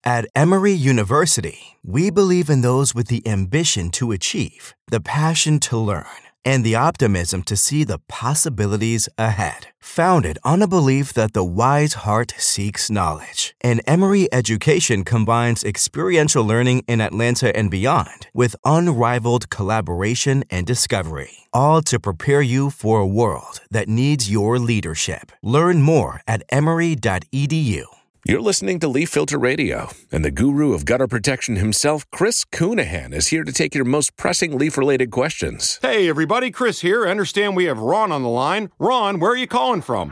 At Emory University, we believe in those with the ambition to achieve, the passion to learn, and the optimism to see the possibilities ahead. Founded on a belief that the wise heart seeks knowledge, and Emory education combines experiential learning in Atlanta and beyond with unrivaled collaboration and discovery, all to prepare you for a world that needs your leadership. Learn more at emory.edu. You're listening to Leaf Filter Radio, and the guru of gutter protection himself, Chris Coonahan, is here to take your most pressing leaf-related questions. Hey, everybody, Chris here. I understand we have Ron on the line. Ron, where are you calling from?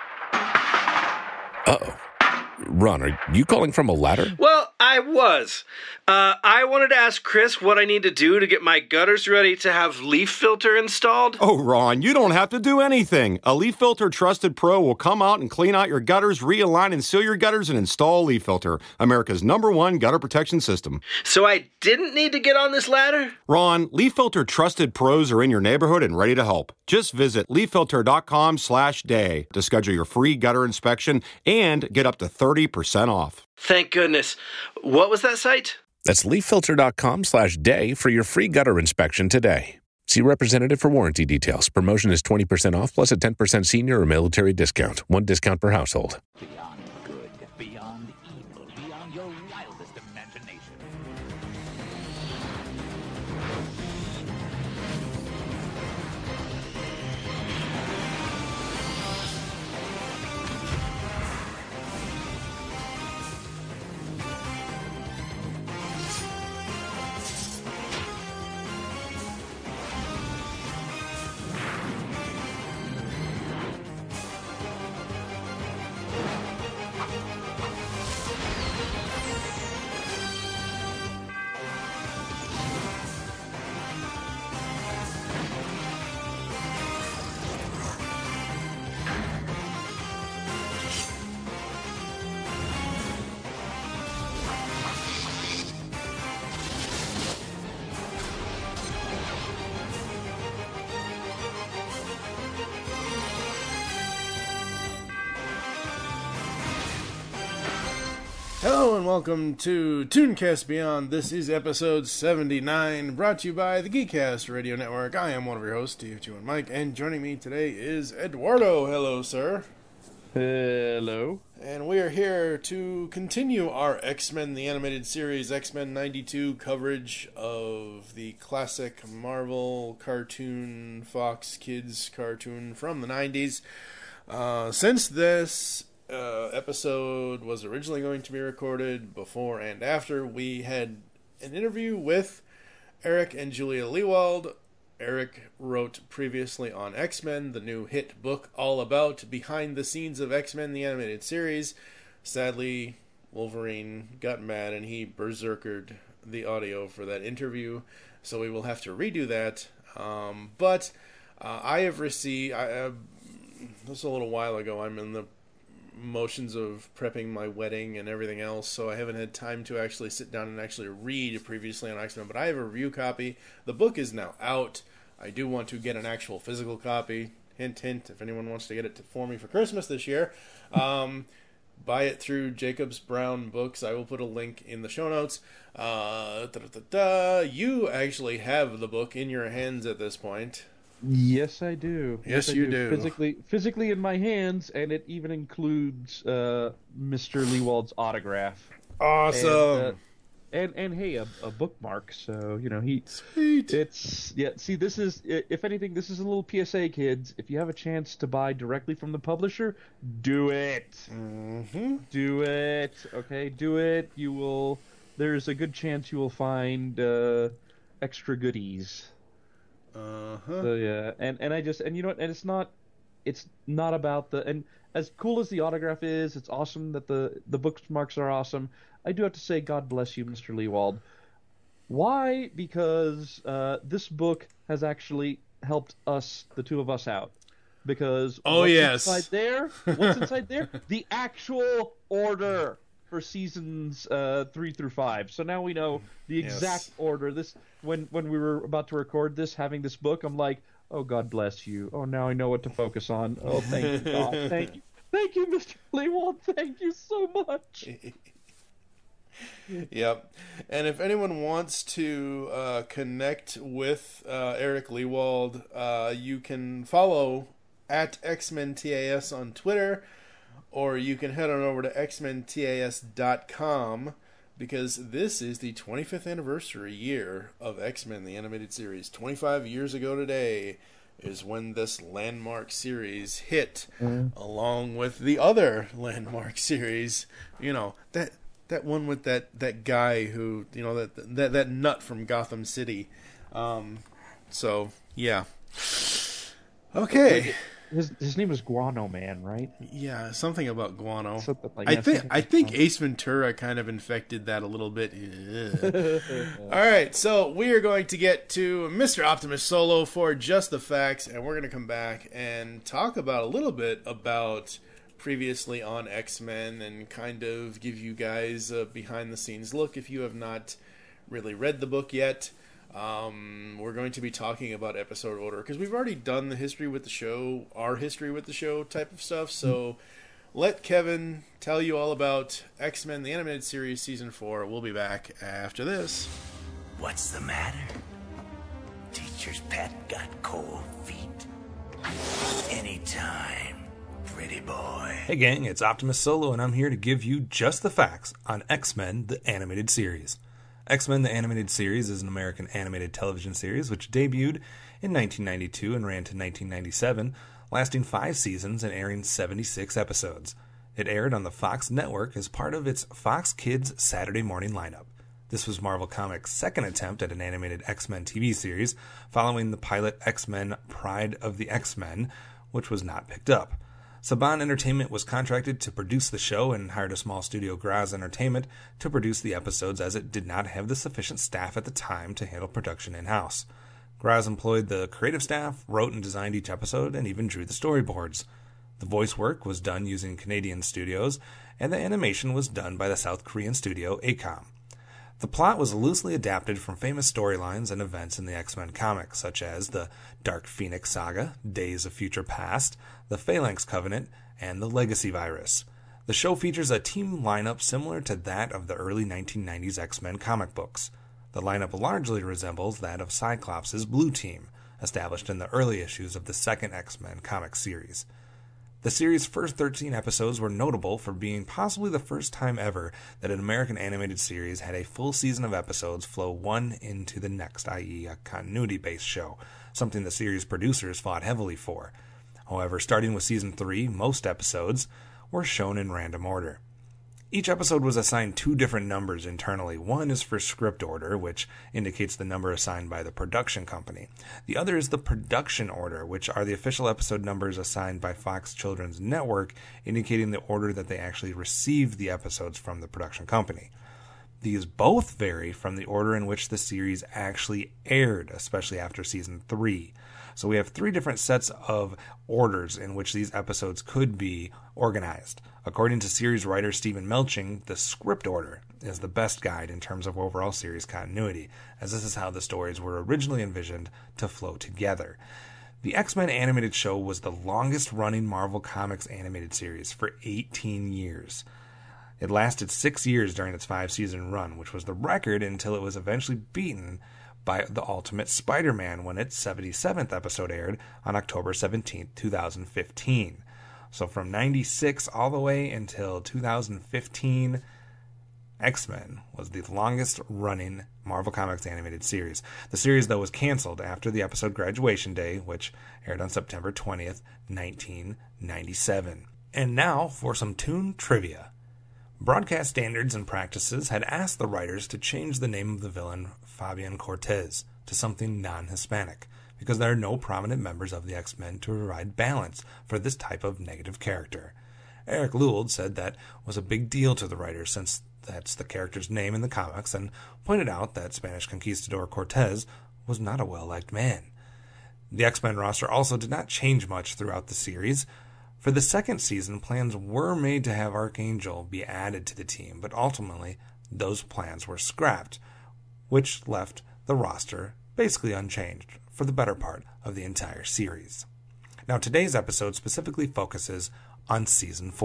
Uh-oh. Ron, are you calling from a ladder? Well, I was. I wanted to ask Chris what I need to do to get my gutters ready to have Leaf Filter installed. Oh, Ron, you don't have to do anything. A Leaf Filter Trusted Pro will come out and clean out your gutters, realign and seal your gutters, and install Leaf Filter, America's #1 gutter protection system. So I didn't need to get on this ladder? Ron, Leaf Filter Trusted Pros are in your neighborhood and ready to help. Just visit leaffilter.com/day to schedule your free gutter inspection and get up to 30% off. Thank goodness. What was that site? That's leaffilter.com/day for your free gutter inspection today. See representative for warranty details. Promotion is 20% off plus a 10% senior or military discount. One discount per household. Beyond good, beyond evil, beyond your wildest imagination. Hello and welcome to Tooncast Beyond. This is episode 79, brought to you by the Geekcast Radio Network. I am one of your hosts, TF2 Mike, and joining me today is Eduardo. Hello, sir. Hello. And we are here to continue our X-Men the Animated Series X-Men 92 coverage of the classic Marvel cartoon, Fox Kids cartoon from the 90s. Since this episode was originally going to be recorded before and after, we had an interview with Eric and Julia Lewald. Eric wrote previously on X-Men, the new hit book all about behind the scenes of X-Men the Animated Series. Sadly, Wolverine got mad and he berserkered the audio for that interview, so we will have to redo that. But I have received, this is a little while ago, I'm in the motions of prepping my wedding and everything else, so I haven't had time to actually sit down and actually read previously on X-Men, but I have a review copy. The book is now out. I do want to get an actual physical copy. Hint, hint, if anyone wants to get it for me for Christmas this year. Buy it through Jacobs Brown Books. I will put a link in the show notes. You actually have the book in your hands at this point. Yes, I do. Yes, I you do. Physically in my hands, and it even includes Mr. Lewald's autograph. Awesome. And hey, a bookmark. So he. Sweet. See, this is, if anything, this is a little PSA, kids. If you have a chance to buy directly from the publisher, do it. Mm-hmm. Do it. Okay, do it. You will. There's a good chance you will find extra goodies. So yeah, and you know what, and it's not about the, and as cool as the autograph is, it's awesome that the bookmarks are awesome. I do have to say, God bless you, Mr. Lewald. Why? Because this book has actually helped us, the two of us, out. Because what's inside there? The actual order for seasons 3 through 5. So now we know the exact order. This when we were about to record this, having this book, I'm like, oh, God bless you. Oh, now I know what to focus on. Oh, thank you, God. Thank you, Mr. Lewald. Thank you so much. Yep. And if anyone wants to connect with Eric Lewald, you can follow at X-Men TAS on Twitter, or you can head on over to xmentas.com, because this is the 25th anniversary year of X-Men, the animated series. 25 years ago today is when this landmark series hit, along with the other landmark series. You know, that one with that guy who, you know, that nut from Gotham City. So, yeah. Okay. His name was Guano Man, right? Yeah, something about guano. Like, I think Ace Ventura kind of infected that a little bit. All right, so we are going to get to Mr. Optimus Solo for just the facts, and we're going to come back and talk about a little bit about previously on X-Men and kind of give you guys a behind-the-scenes look if you have not really read the book yet. We're going to be talking about episode order because we've already done the history with the show, our history with the show type of stuff. So let Kevin tell you all about X-Men, the animated series, season 4. We'll be back after this. What's the matter? Teacher's pet got cold feet? Anytime, pretty boy. Hey gang, it's Optimus Solo, and I'm here to give you just the facts on X-Men, the animated series. X-Men, the animated series, is an American animated television series which debuted in 1992 and ran to 1997, lasting 5 seasons and airing 76 episodes. It aired on the Fox network as part of its Fox Kids Saturday morning lineup. This was Marvel Comics' second attempt at an animated X-Men TV series, following the pilot X-Men Pride of the X-Men, which was not picked up. Saban Entertainment was contracted to produce the show and hired a small studio, Graz Entertainment, to produce the episodes, as it did not have the sufficient staff at the time to handle production in-house. Graz employed the creative staff, wrote and designed each episode, and even drew the storyboards. The voice work was done using Canadian studios, and the animation was done by the South Korean studio ACOM. The plot was loosely adapted from famous storylines and events in the X-Men comics, such as the Dark Phoenix Saga, Days of Future Past, the Phalanx Covenant, and the Legacy Virus. The show features a team lineup similar to that of the early 1990s X-Men comic books. The lineup largely resembles that of Cyclops' Blue Team, established in the early issues of the second X-Men comic series. The series' first 13 episodes were notable for being possibly the first time ever that an American animated series had a full season of episodes flow one into the next, i.e. a continuity-based show, something the series producers fought heavily for. However, starting with season 3, most episodes were shown in random order. Each episode was assigned 2 different numbers internally. One is for script order, which indicates the number assigned by the production company. The other is the production order, which are the official episode numbers assigned by Fox Children's Network, indicating the order that they actually received the episodes from the production company. These both vary from the order in which the series actually aired, especially after season 3. So we have 3 different sets of orders in which these episodes could be organized. According to series writer Stephen Melching, the script order is the best guide in terms of overall series continuity, as this is how the stories were originally envisioned to flow together. The X-Men animated show was the longest-running Marvel Comics animated series for 18 years. It lasted 6 years during its 5-season run, which was the record until it was eventually beaten by The Ultimate Spider-Man when its 77th episode aired on October 17, 2015. So from 96 all the way until 2015, X-Men was the longest-running Marvel Comics animated series. The series, though, was canceled after the episode Graduation Day, which aired on September 20th, 1997. And now for some Toon trivia. Broadcast Standards and Practices had asked the writers to change the name of the villain Fabian Cortez to something non-Hispanic, because there are no prominent members of the X-Men to provide balance for this type of negative character. Eric Lewald said that was a big deal to the writers, since that's the character's name in the comics, and pointed out that Spanish conquistador Cortez was not a well-liked man. The X-Men roster also did not change much throughout the series. For the second season, plans were made to have Archangel be added to the team, but ultimately those plans were scrapped, which left the roster basically unchanged for the better part of the entire series. Now, today's episode specifically focuses on Season 4.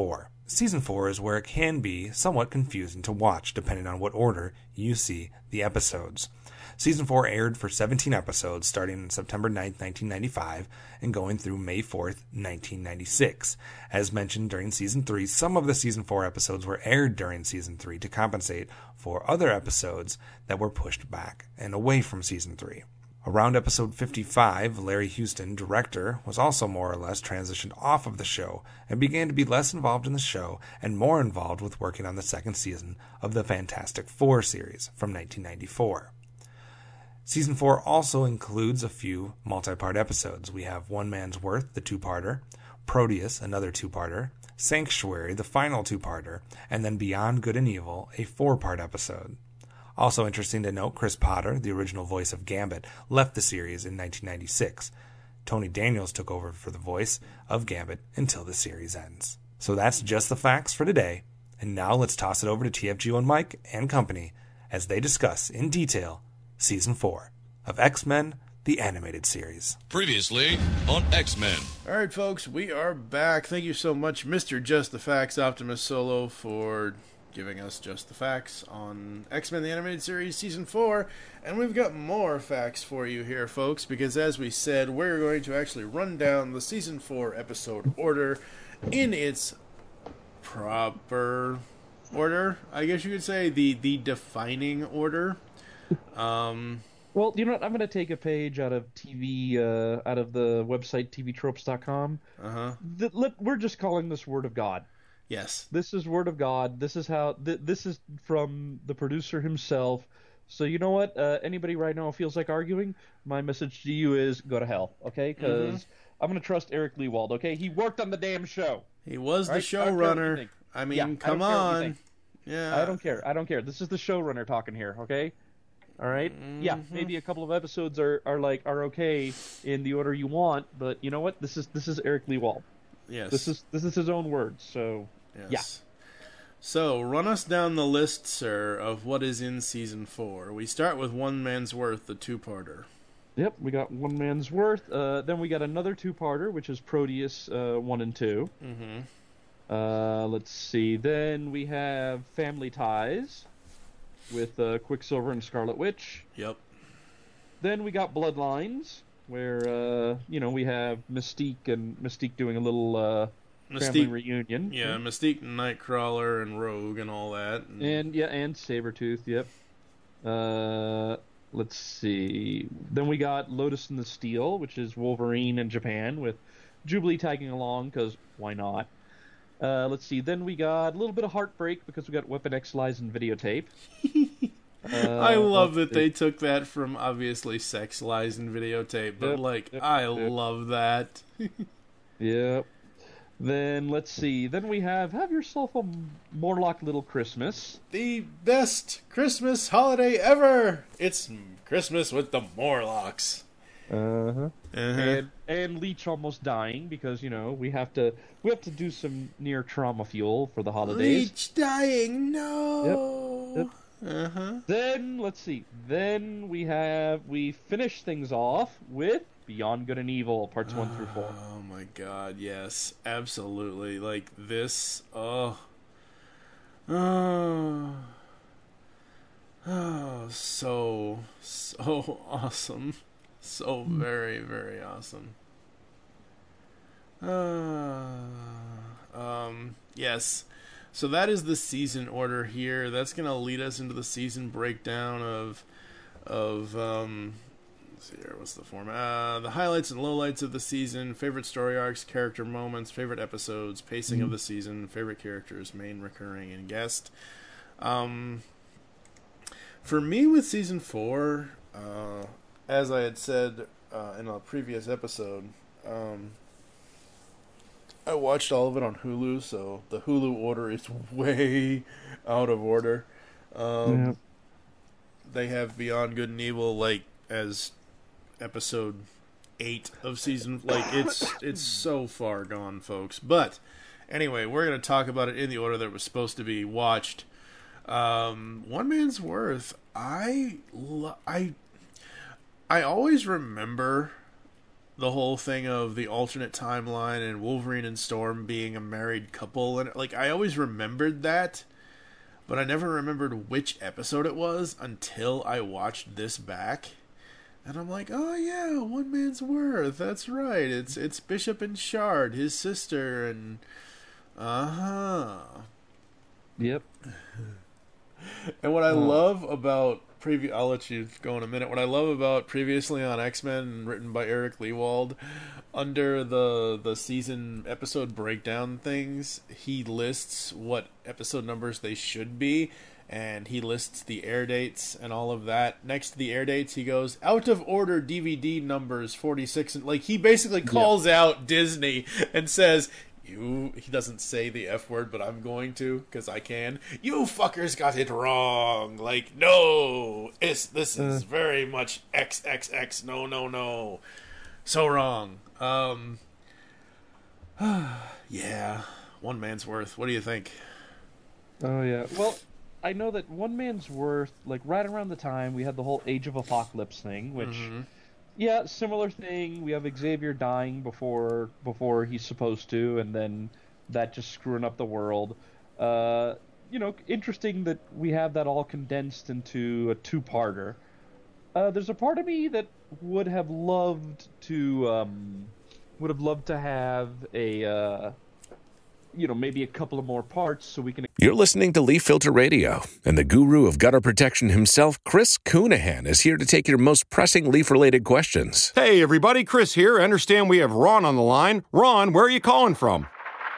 Season 4 is where it can be somewhat confusing to watch depending on what order you see the episodes. Season 4 aired for 17 episodes starting on September 9th, 1995 and going through May 4th, 1996. As mentioned during Season 3, some of the Season 4 episodes were aired during Season 3 to compensate for other episodes that were pushed back and away from Season 3. Around episode 55, Larry Houston, director, was also more or less transitioned off of the show and began to be less involved in the show and more involved with working on the second season of the Fantastic Four series from 1994. Season 4 also includes a few multi-part episodes. We have One Man's Worth, the two-parter, Proteus, another two-parter, Sanctuary, the final two-parter, and then Beyond Good and Evil, a four-part episode. Also interesting to note, Chris Potter, the original voice of Gambit, left the series in 1996. Tony Daniels took over for the voice of Gambit until the series ends. So that's just the facts for today, and now let's toss it over to TFGO and Mike and company as they discuss in detail Season 4 of X-Men, the animated series. Previously on X-Men. All right, folks, we are back. Thank you so much, Mr. Just the Facts, Optimus Solo, for giving us just the facts on X-Men, the animated series, Season 4. And we've got more facts for you here, folks, because as we said, we're going to actually run down the Season 4 episode order in its proper order, I guess you could say, the defining order. Well, you know what? I'm going to take a page out of TV, out of the website tvtropes.com. We're just calling this Word of God. Yes. This is Word of God. This is how. This is from the producer himself. So you know what? Anybody right now feels like arguing? My message to you is go to hell, okay? Because I'm going to trust Eric Lewald, okay? He worked on the damn show. He was the showrunner. I mean, come on. Yeah. I don't care. This is the showrunner talking here, okay? All right. Yeah, maybe a couple of episodes are okay in the order you want, but you know what? This is Eric Lewald. Yes. This is his own words. So yes. Yeah. So run us down the list, sir, of what is in Season 4. We start with One Man's Worth, the two-parter. Yep, we got One Man's Worth. Then we got another two-parter, which is Proteus 1 and 2. Let's see. Then we have Family Ties with Quicksilver and Scarlet Witch. Yep. Then we got Bloodlines, where we have Mystique doing a little family reunion. Yeah, Mystique and Nightcrawler and Rogue and all that. And Sabretooth. Yep. Let's see. Then we got Lotus and the Steel, which is Wolverine in Japan with Jubilee tagging along because why not? Let's see. Then we got a little bit of Heartbreak because we got Weapon X Lies and Videotape. I love that they took that from obviously Sex, Lies, and Videotape, but I love that. Yep. Then let's see. Then we have Yourself a Morlock Little Christmas. The best Christmas holiday ever. It's Christmas with the Morlocks. And Leech almost dying because we have to do some near trauma fuel for the holidays. Leech dying, no. Yep. Then let's see. Then we finish things off with Beyond Good and Evil parts 1 through 4. Oh my God, yes, absolutely. Like this. So awesome. So very, very awesome. Yes. So that is the season order here. That's going to lead us into the season breakdown of let's see here, what's the format? The highlights and lowlights of the season, favorite story arcs, character moments, favorite episodes, pacing of the season, favorite characters, main, recurring, and guest. For me with season 4, as I had said in a previous episode, I watched all of it on Hulu, so the Hulu order is way out of order. They have Beyond Good and Evil as episode 8 of season. It's so far gone, folks. But anyway, we're going to talk about it in the order that it was supposed to be watched. One Man's Worth. I always remember the whole thing of the alternate timeline and Wolverine and Storm being a married couple, and like I always remembered that, but I never remembered which episode it was until I watched this back. And I'm like, oh yeah, One Man's Worth. That's right. It's Bishop and Shard, his sister, and Yep. And what I love about I'll let you go in a minute. What I love about previously on X-Men, written by Eric Lewald, under the season episode breakdown things, he lists what episode numbers they should be, and he lists the air dates and all of that. Next to the air dates, he goes, out of order DVD numbers 46, and like he basically calls out Disney and says, he doesn't say the F word, but I'm going to, because I can. You fuckers got it wrong. Like, no, this is very much XXX. No. So wrong. Yeah, One Man's Worth. What do you think? Oh, yeah. Well, I know that One Man's Worth, like, right around the time, we had the whole Age of Apocalypse thing, which... Yeah, similar thing. We have Xavier dying before he's supposed to, and then that just screwing up the world. Interesting that we have that all condensed into a two-parter. There's a part of me that would have loved to have a maybe a couple of more parts so we can... You're listening to Leaf Filter Radio, and the guru of gutter protection himself, Chris Coonahan, is here to take your most pressing leaf-related questions. Hey, everybody, Chris here. I understand we have Ron on the line. Ron, where are you calling from?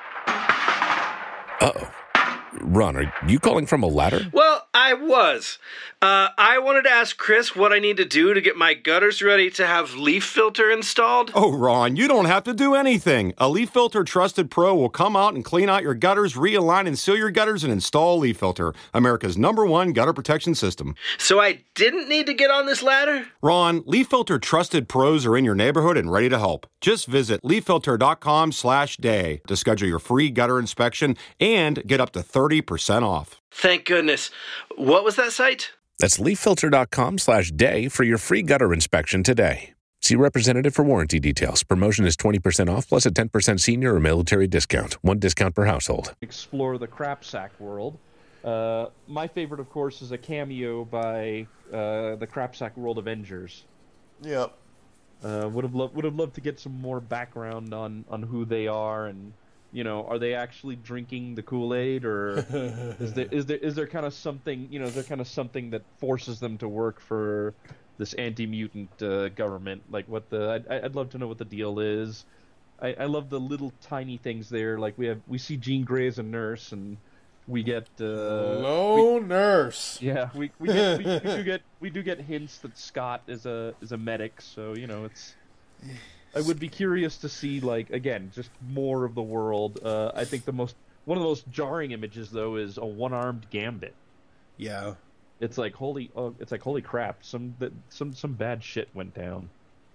Uh-oh. Ron, are you calling from a ladder? Well, I was. I wanted to ask Chris what I need to do to get my gutters ready to have Leaf Filter installed. Oh, Ron, you don't have to do anything. A Leaf Filter Trusted Pro will come out and clean out your gutters, realign and seal your gutters, and install Leaf Filter, America's #1 gutter protection system. So I didn't need to get on this ladder? Ron, Leaf Filter Trusted Pros are in your neighborhood and ready to help. Just visit leaffilter.com/day to schedule your free gutter inspection and get up to 30% off. Thank goodness. What was that site? That's leaffilter.com/day for your free gutter inspection today. See representative for warranty details. Promotion is 20% off plus a 10% senior or military discount. One discount per household. Explore the Crapsack world. My favorite, of course, is a cameo by the Crapsack World Avengers. Yep. Would have loved to get some more background on who they are, and are they actually drinking the Kool-Aid, or is there kind of something something that forces them to work for this anti-mutant government? Like I'd love to know what the deal is. I love the little tiny things there. Like we see Jean Grey as a nurse, and we get nurse. Yeah, we do get hints that Scott is a medic. So it's. I would be curious to see, like, again, just more of the world. I think one of the most jarring images though is a one-armed Gambit. Yeah. It's like holy crap! Some bad shit went down.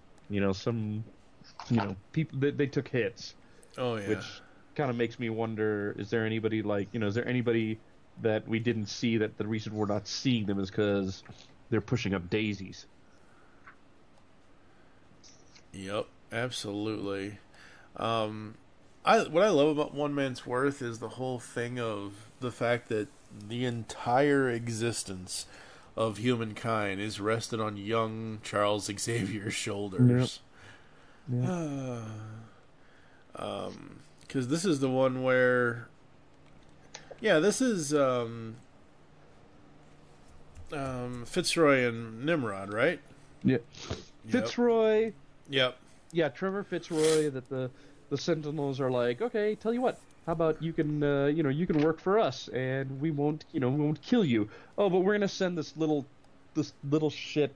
People they took hits. Oh yeah. Which kind of makes me wonder: is there anybody that we didn't see, that the reason we're not seeing them is because they're pushing up daisies? Yep, absolutely. What I love about One Man's Worth is the whole thing of the fact that the entire existence of humankind is rested on young Charles Xavier's shoulders. Yep. Because this is the one where, this is Fitzroy and Nimrod, right? Yeah. Yep. Fitzroy. Yep. Yeah, Trevor Fitzroy. That the Sentinels are like, okay, tell you what, how about you can work for us, and we won't kill you. Oh, but we're gonna send this little shit.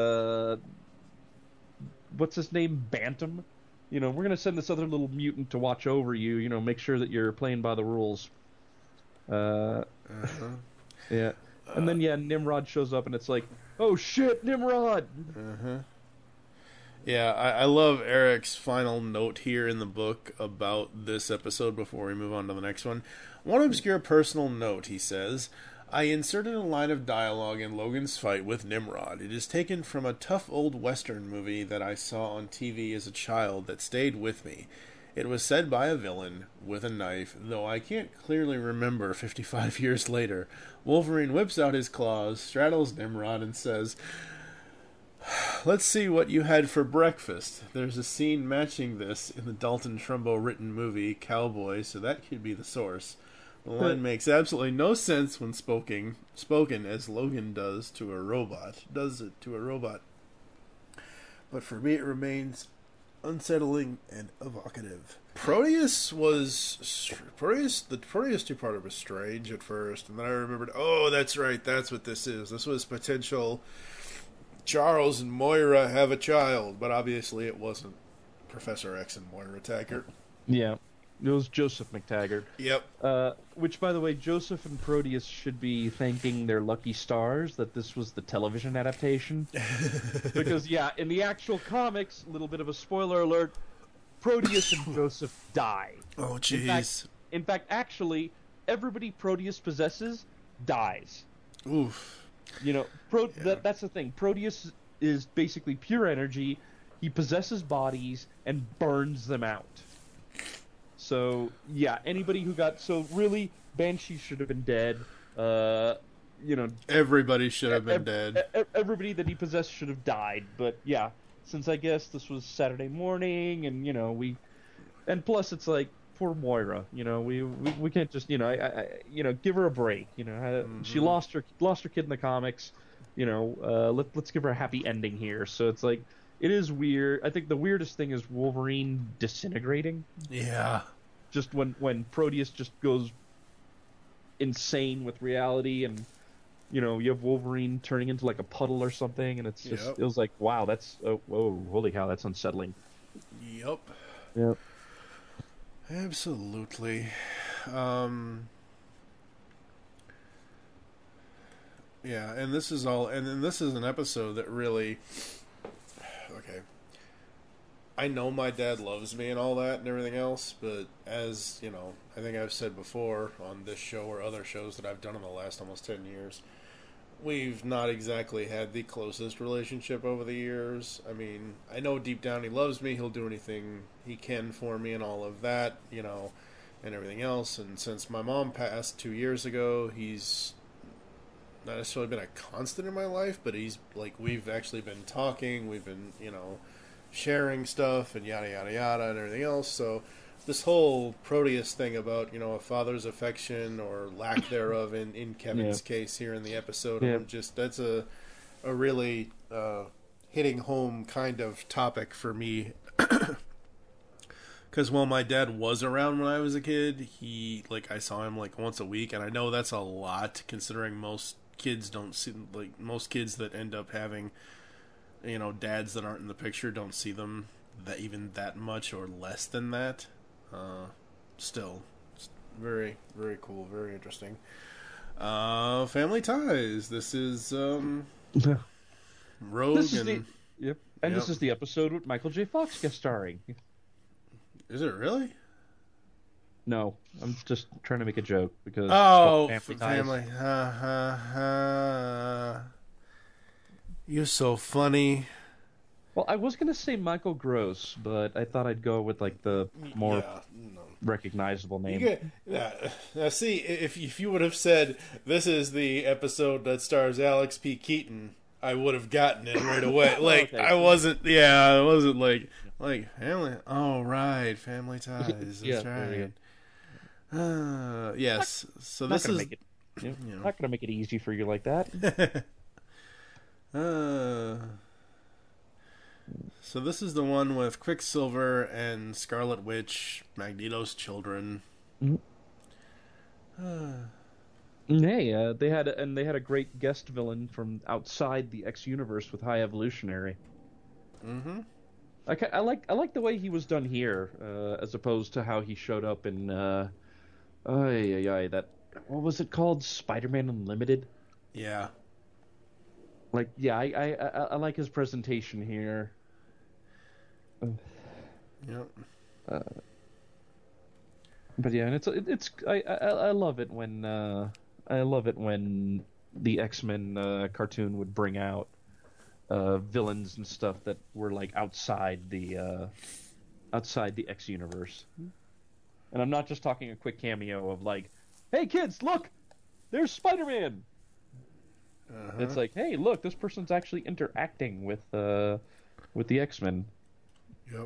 What's his name? Bantam. We're gonna send this other little mutant to watch over you. Make sure that you're playing by the rules. Yeah. And then Nimrod shows up, and it's like, oh shit, Nimrod. Yeah, I love Eric's final note here in the book about this episode before we move on to the next one. One obscure personal note, he says, I inserted a line of dialogue in Logan's fight with Nimrod. It is taken from a tough old Western movie that I saw on TV as a child that stayed with me. It was said by a villain with a knife, though I can't clearly remember 55 years later. Wolverine whips out his claws, straddles Nimrod, and says, "Let's see what you had for breakfast." There's a scene matching this in the Dalton Trumbo written movie, Cowboy, so that could be the source. The line makes absolutely no sense when spoken as Logan does to a robot. But for me it remains unsettling and evocative. The Proteus two-parter was strange at first, and then I remembered, oh, that's right, that's what this is. This was potential Charles and Moira have a child, but obviously it wasn't Professor X and Moira Taggart. Yeah. It was Joseph McTaggart. Yep. Which, by the way, Joseph and Proteus should be thanking their lucky stars that this was the television adaptation. Because, yeah, in the actual comics, a little bit of a spoiler alert, Proteus and Joseph die. Oh, jeez. In fact, actually, everybody Proteus possesses dies. Oof. You know, that's the thing. Proteus is basically pure energy. He possesses bodies and burns them out. So, yeah, anybody who got... So, really, Banshee should have been dead. Everybody should have been dead. Everybody that he possessed should have died. But, yeah, since I guess this was Saturday morning, and, And plus, it's like, poor Moira, we can't just, give her a break. She lost her kid in the comics. Let's give her a happy ending here. So it's like... It is weird. I think the weirdest thing is Wolverine disintegrating. Yeah. Just when Proteus just goes insane with reality, and you have Wolverine turning into like a puddle or something, and it's just it was like, wow, that's holy cow, that's unsettling. Yep. Absolutely. Yeah, and this is an episode that really... Okay. I know my dad loves me and all that and everything else, but as, I think I've said before on this show or other shows that I've done in the last almost 10 years, we've not exactly had the closest relationship over the years. I mean, I know deep down he loves me, he'll do anything he can for me and all of that, and everything else. And since my mom passed 2 years ago, he's not necessarily been a constant in my life, but he's like, we've actually been talking, we've been, sharing stuff and yada yada yada and everything else. So this whole Proteus thing about, a father's affection or lack thereof in Kevin's case here in the episode, that's a really hitting home kind of topic for me. Because while my dad was around when I was a kid, I saw him like once a week, and I know that's a lot considering most kids don't see, most kids that end up having, dads that aren't in the picture don't see them that much or less than that. Still, it's very, very cool, very interesting. Family Ties. This is Rogue This is the episode with Michael J. Fox guest starring. Is it really? No, I'm just trying to make a joke because family. You're so funny. Well, I was gonna say Michael Gross, but I thought I'd go with like the more recognizable name. Now, see, if you would have said this is the episode that stars Alex P. Keaton, I would have gotten it right away. Like, okay. I wasn't like family. Oh, right, Family Ties. That's right. Yes. So this is not gonna make it easy for you like that. So this is the one with Quicksilver and Scarlet Witch, Magneto's children. Hey, they had a great guest villain from outside the X universe with High Evolutionary. Mm-hmm. I like the way he was done here, as opposed to how he showed up in that, what was it called? Spider-Man Unlimited? Yeah. I like his presentation here. Yep. But yeah, and it's I love it when I love it when the X-Men cartoon would bring out villains and stuff that were like outside the X universe. And I'm not just talking a quick cameo of like, "Hey kids, look, there's Spider-Man." It's like, "Hey, look, this person's actually interacting with the X-Men." Yep.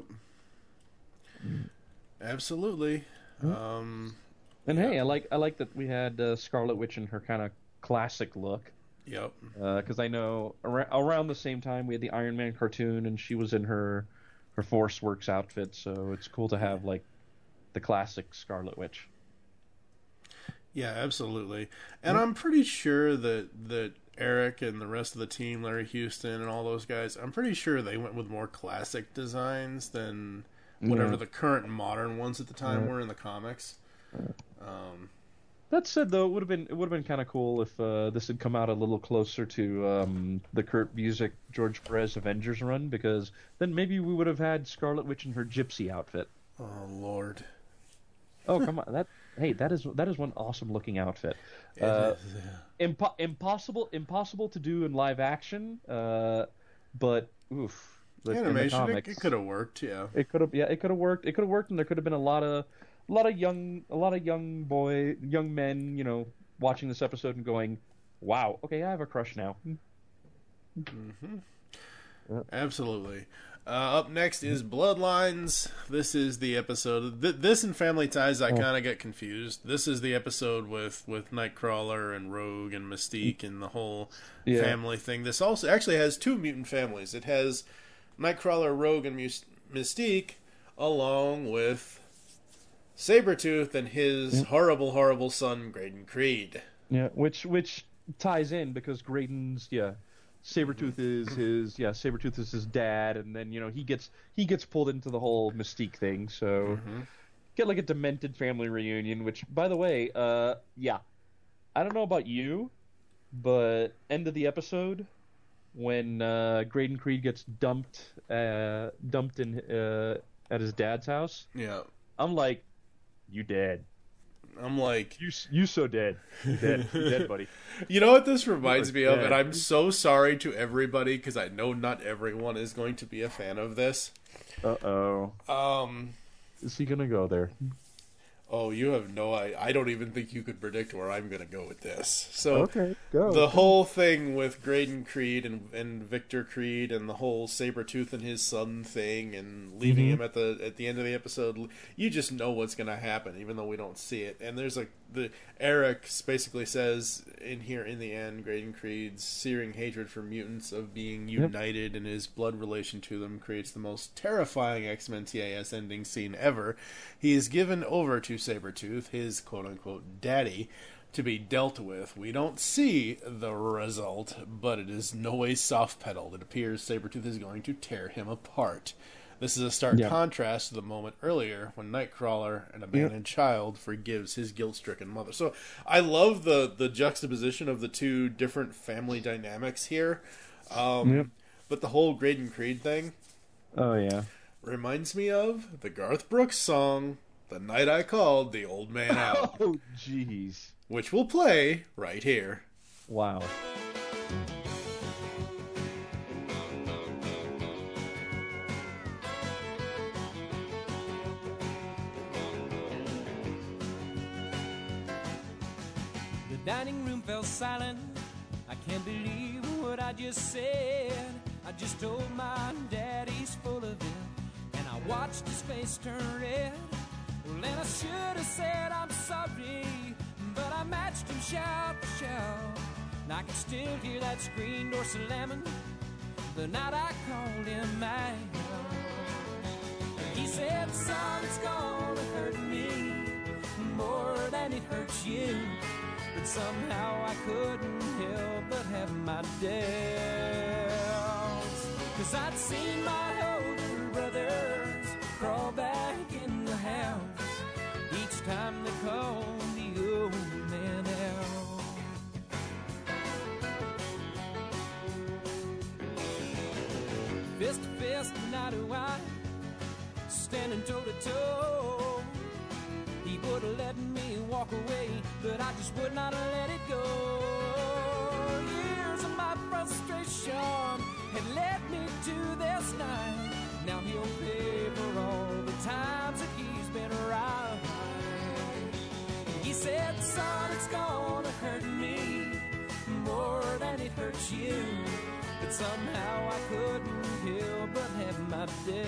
Absolutely. And hey, I like that we had Scarlet Witch in her kind of classic look. Yep. Because I know around the same time we had the Iron Man cartoon, and she was in her Force Works outfit, so it's cool to have like the classic Scarlet Witch. Yeah, absolutely. And I'm pretty sure that Eric and the rest of the team, Larry Houston and all those guys, I'm pretty sure they went with more classic designs than whatever the current modern ones at the time were in the comics. That said, though, it would have been kind of cool if this had come out a little closer to the Kurt Busiek, George Perez Avengers run, because then maybe we would have had Scarlet Witch in her gypsy outfit. Oh Lord! Oh come on, that is one awesome looking outfit. Impossible to do in live action, but oof. Animation, it could have worked. Yeah, it could have worked. It could have worked, and there could have been a lot of young men, watching this episode and going, "Wow, okay, I have a crush now." Mm-hmm. Absolutely. Up next is Bloodlines. This is the episode. This and Family Ties, I kind of get confused. This is the episode with Nightcrawler and Rogue and Mystique and the whole family thing. This also actually has two mutant families. It has Nightcrawler, Rogue, and Mystique, along with Sabretooth and his horrible, horrible son, Graydon Creed. Yeah, which ties in because Graydon's Sabretooth is his dad, and then he gets pulled into the whole Mystique thing. So get like a demented family reunion. Which, by the way, I don't know about you, but end of the episode when Graydon Creed gets dumped in at his dad's house. Yeah, I'm like, you dead. I'm like, you so dead. You're dead, buddy. You know what this reminds me of, and I'm so sorry to everybody because I know not everyone is going to be a fan of this. Is he gonna go there? Oh, you have no idea. I don't even think you could predict where I'm going to go with this. So, okay, go. The whole thing with Graydon Creed and Victor Creed and the whole Sabretooth and his son thing and leaving him at the end of the episode, you just know what's going to happen, even though we don't see it. And there's Eric basically says in the end, Graydon Creed's searing hatred for mutants of being united and his blood relation to them creates the most terrifying X-Men TAS ending scene ever. He is given over to Sabretooth, his quote-unquote daddy, to be dealt with. We don't see the result, but it is no way soft-pedaled. It appears Sabretooth is going to tear him apart. This is a stark contrast to the moment earlier when Nightcrawler, an abandoned child, forgives his guilt-stricken mother. So I love the juxtaposition of the two different family dynamics here. But the whole Graydon Creed thing reminds me of the Garth Brooks song, The Night I Called the Old Man Out. Oh, jeez. Which we'll play right here. Wow. The dining room fell silent. I can't believe what I just said. I just told my dad he's full of it, and I watched his face turn red. Well, and I should have said I'm sorry, but I matched him shout for shout. And I can still hear that screen door slamming the night I called him out. And he said, son, it's gonna hurt me more than it hurts you. But somehow I couldn't help but have my doubts. 'Cause I'd seen my older brothers crawl back in the house each time they called the old man out. Fist to fist and eye to eye, standing toe to toe, he would have let me walk walk away, but I just would not let it go. Years of my frustration had led me to this night. Now he'll pay for all the times that he's been right. He said, son, it's gonna hurt me more than it hurts you. But somehow I couldn't help but have my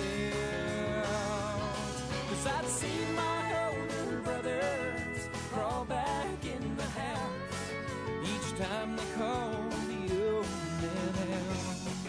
doubts. 'Cause I'd seen my older brothers crawl back in the house each time they called the old man out.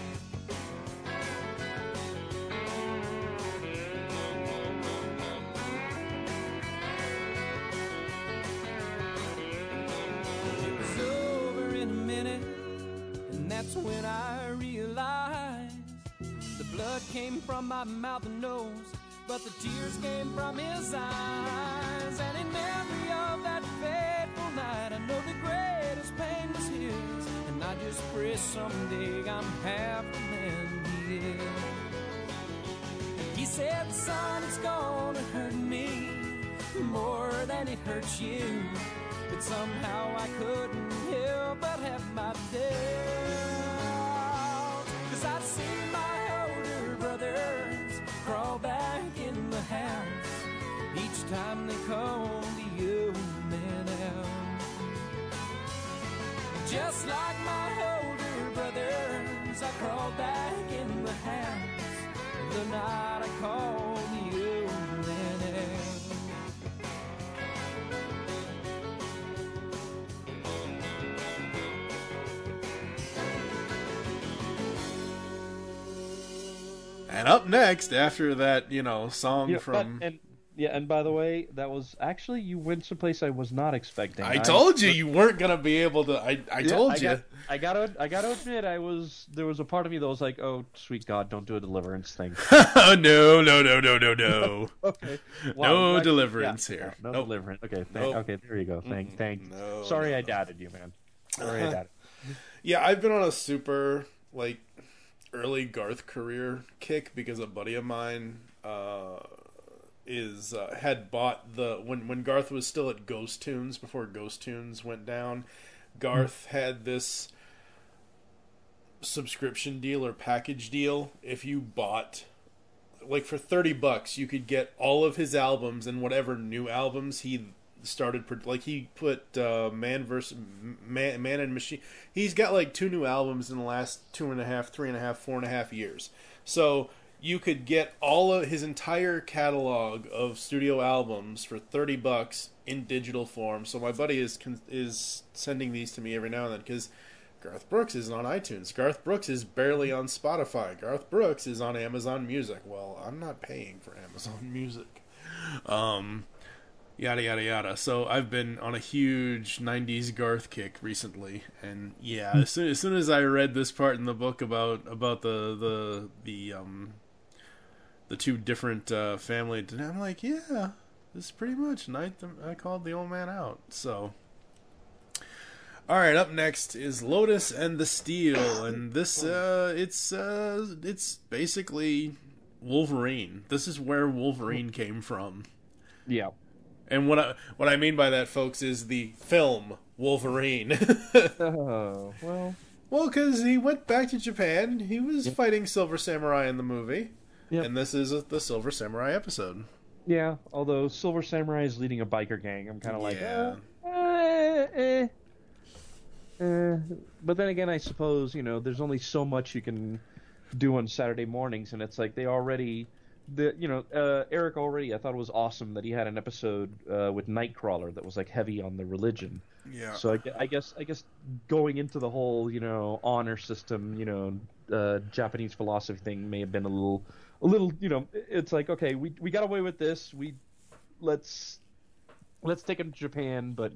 It was over in a minute, and that's when I realized the blood came from my mouth and nose, but the tears came from his eyes. And in memory of that fateful night, I know the greatest pain was his, and I just pray someday I'm half the man he is. He said, son, it's gonna hurt me more than it hurts you. But somehow I couldn't help but have my doubts. 'Cause I'd seen my older brothers crawl back in the house each time they called the old man out. Just like my older brothers, I crawled back in the house the night I called the old man out. And up next, after that, song from... And by the way, that was actually, you went someplace I was not expecting. I told you weren't going to be able to... I told you. I gotta admit, there was a part of me that was like, oh, sweet God, don't do a Deliverance thing. No. Okay. No Deliverance here. No Deliverance. Okay, okay, there you go. Thank. No, Sorry I doubted you, man. Sorry I doubted you. Yeah, I've been on a super, early Garth career kick because a buddy of mine had bought when Garth was still at Ghost Tunes, before Ghost Tunes went down. Garth had this subscription deal or package deal. If you bought for $30, you could get all of his albums and whatever new albums he started, he put Man and Machine. He's got 2 new albums in the last 2.5, 3.5, 4.5 years. So you could get all of his entire catalog of studio albums for $30 in digital form. So my buddy is sending these to me every now and then because Garth Brooks isn't on iTunes. Garth Brooks is barely on Spotify. Garth Brooks is on Amazon Music. Well, I'm not paying for Amazon Music. Yada yada yada. So I've been on a huge '90s Garth kick recently, and yeah, as soon as I read this part in the book about the 2 different family, I'm like, yeah, this is pretty much night I called the old man out. So, all right, up next is Lotus and the Steel, and this it's basically Wolverine. This is where Wolverine came from. Yeah. And what I mean by that, folks, is the film Wolverine. Oh, well, because he went back to Japan. He was fighting Silver Samurai in the movie. Yep. And this is the Silver Samurai episode. Yeah, although Silver Samurai is leading a biker gang. I'm kind of but then again, I suppose, there's only so much you can do on Saturday mornings, and it's like they already... Eric already, I thought it was awesome that he had an episode with Nightcrawler that was heavy on the religion. Yeah. So I guess going into the whole honor system, Japanese philosophy thing may have been a little, it's like, okay, we got away with this. Let's take him to Japan, but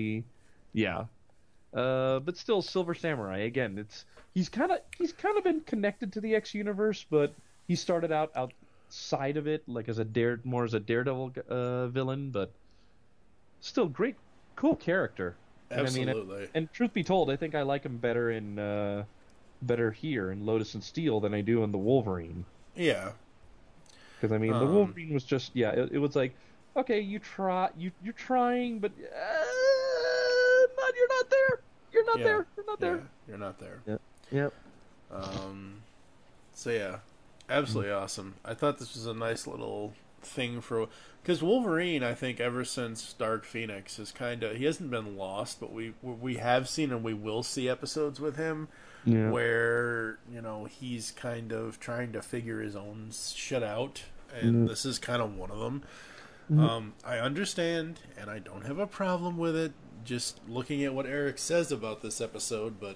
but still Silver Samurai again. He's kind of been connected to the X universe, but he started out side of it, as a Daredevil villain, but still great, cool character. Absolutely. And truth be told, I think I like him better here in Lotus and Steel than I do in the Wolverine. Yeah. Because the Wolverine was just it was okay, you're trying, but you're not there. You're not there. You're not there. You're not there. Yep. So yeah, absolutely awesome. I thought this was a nice little thing for, because Wolverine, I think ever since Dark Phoenix is he hasn't been lost, but we have seen and we will see episodes with him where he's kind of trying to figure his own shit out, and this is kind of one of them. I understand, and I don't have a problem with it. Just looking at what Eric says about this episode, but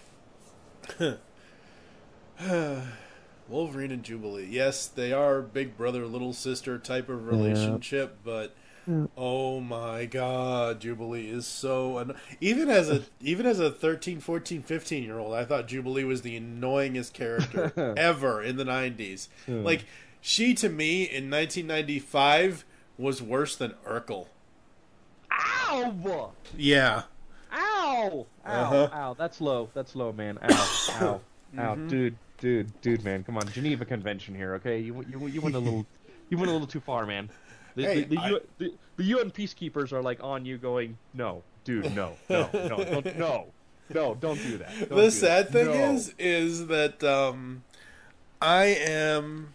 Wolverine and Jubilee, yes, they are big brother little sister type of relationship, but oh my god, Jubilee is so even as a 13, 14, 15-year-old, I thought Jubilee was the annoyingest character ever in the 90s. Like, she to me in 1995 was worse than Urkel. Ow! Yeah. Ow! Ow! Ow! That's low, man. Ow! Ow! Dude, man, come on, Geneva Convention here, okay? You went a little too far, man. The UN peacekeepers are like on you, going, no, dude, no, don't do that. The sad thing is that I am.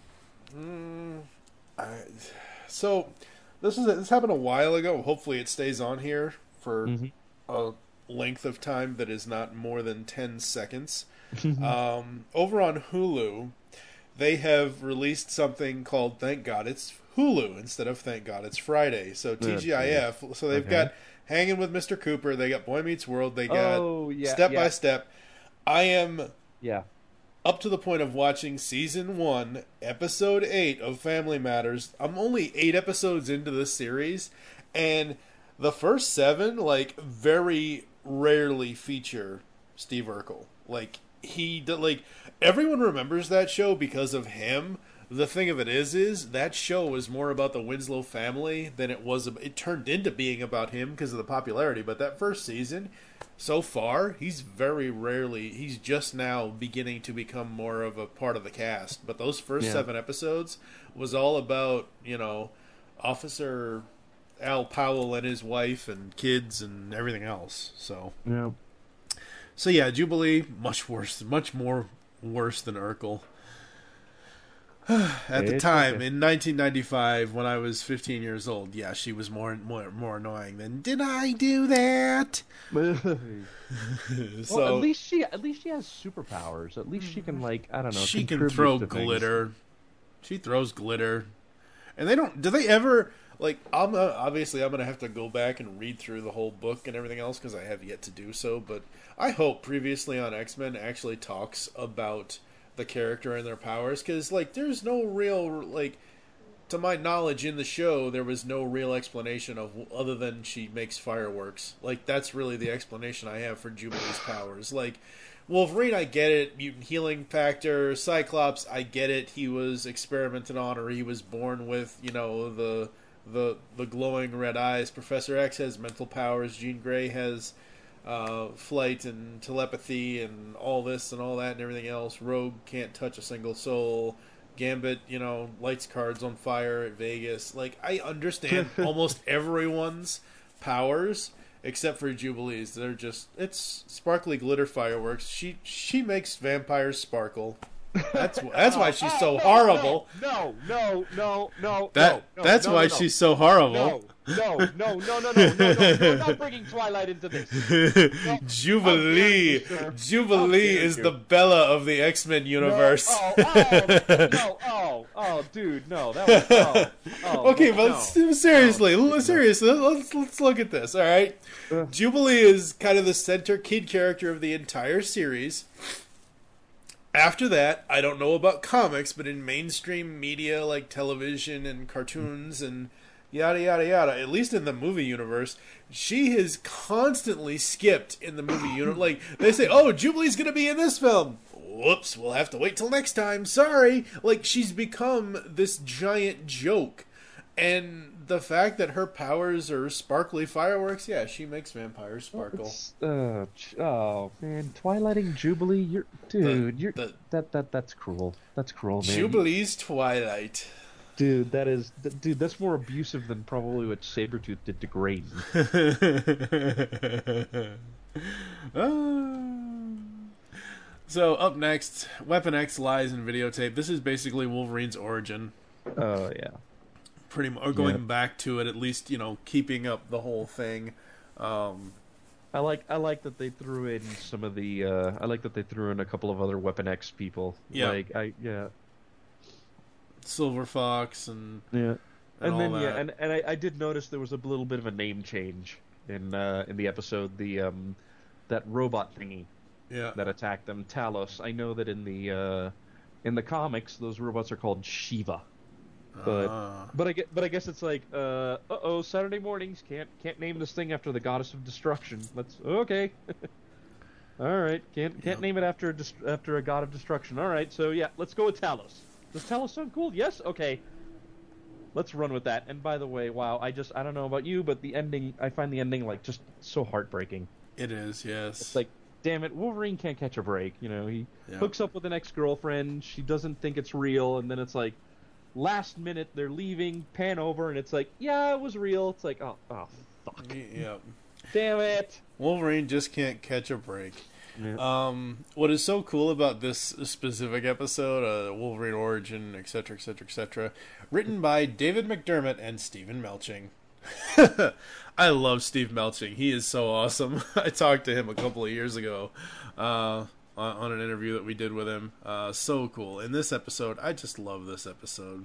So this happened a while ago. Hopefully, it stays on here for a length of time that is not more than 10 seconds. Over on Hulu, they have released something called Thank God It's Hulu instead of Thank God It's Friday. So TGIF. So they've got Hanging with Mr. Cooper. They got Boy Meets World. They got Step by Step. I am up to the point of watching season 1, episode 8 of Family Matters. I'm only 8 episodes into this series, and the first 7 very rarely feature Steve Urkel. Everyone remembers that show because of him. The thing of it is that show was more about the Winslow family than it turned into being about him because of the popularity. But that first season, so far, he's just now beginning to become more of a part of the cast. But those first 7 episodes was all about, Officer Al Powell and his wife and kids and everything else. So Jubilee, much more worse than Urkel. At the time, in 1995, when I was 15 years old, she was more annoying than, did I do that? So at least she has superpowers. At least she can, I don't know, she can throw glitter. She throws glitter. And do they ever, I'm going to have to go back and read through the whole book and everything else because I have yet to do so, but I hope Previously on X-Men actually talks about the character and their powers, because there's no real, to my knowledge, in the show there was no real explanation of other than she makes fireworks. That's really the explanation I have for Jubilee's powers. Wolverine, I get it, mutant healing factor. Cyclops, I get it, he was experimented on, or he was born with the glowing red eyes. Professor X has mental powers. Jean Grey has flight and telepathy and all this and all that and everything else. Rogue can't touch a single soul. Gambit, lights cards on fire at Vegas. I understand almost everyone's powers except for Jubilee's. It's sparkly glitter fireworks. She makes vampires sparkle. That's why she's so horrible. No. That's why she's so horrible. No, not bringing Twilight into this. Jubilee is the Bella of the X-Men universe. Dude, no, that was okay, but seriously, let's look at this. All right, Jubilee is kind of the center kid character of the entire series. After that, I don't know about comics, but in mainstream media like television and cartoons and yada yada yada, at least in the movie universe, she has constantly skipped in the movie universe. They say, oh, Jubilee's gonna be in this film. Whoops, we'll have to wait till next time. Sorry. She's become this giant joke. And the fact that her powers are sparkly fireworks, she makes vampires sparkle. Oh man, Twilighting Jubilee, that's cruel. That's cruel, man. Jubilee's Twilight. Dude, that's more abusive than probably what Sabretooth did to Graydon. So up next, Weapon X lies in videotape. This is basically Wolverine's origin. Oh yeah, pretty much, or going back to it, at least, keeping up the whole thing. I like that they threw in some of the. I like that they threw in a couple of other Weapon X people. Yeah, Silver Fox and I did notice there was a little bit of a name change in the episode. That robot thingy. Yeah. That attacked them, Talos. I know that in the comics, those robots are called Shiva. But I guess it's like, Saturday mornings can't name this thing after the goddess of destruction. Okay. All right, can't name it after a god of destruction. All right, so yeah, let's go with Talos. Does Talos sound cool? Yes. Okay. Let's run with that. And by the way, wow, I don't know about you, but I find the ending like just so heartbreaking. It is, yes. It's like, damn it, Wolverine can't catch a break. He hooks up with an ex-girlfriend. She doesn't think it's real, and then it's like, last minute they're leaving, pan over, and it's like, yeah, it was real. It's like, oh fuck. Yeah. Damn it. Wolverine just can't catch a break. Yeah. What is so cool about this specific episode, Wolverine Origin, etc., etc., etc., written by David McDermott and Stephen Melching. I love Steve Melching. He is so awesome. I talked to him a couple of years ago on an interview that we did with him. So cool. In this episode, I just love this episode.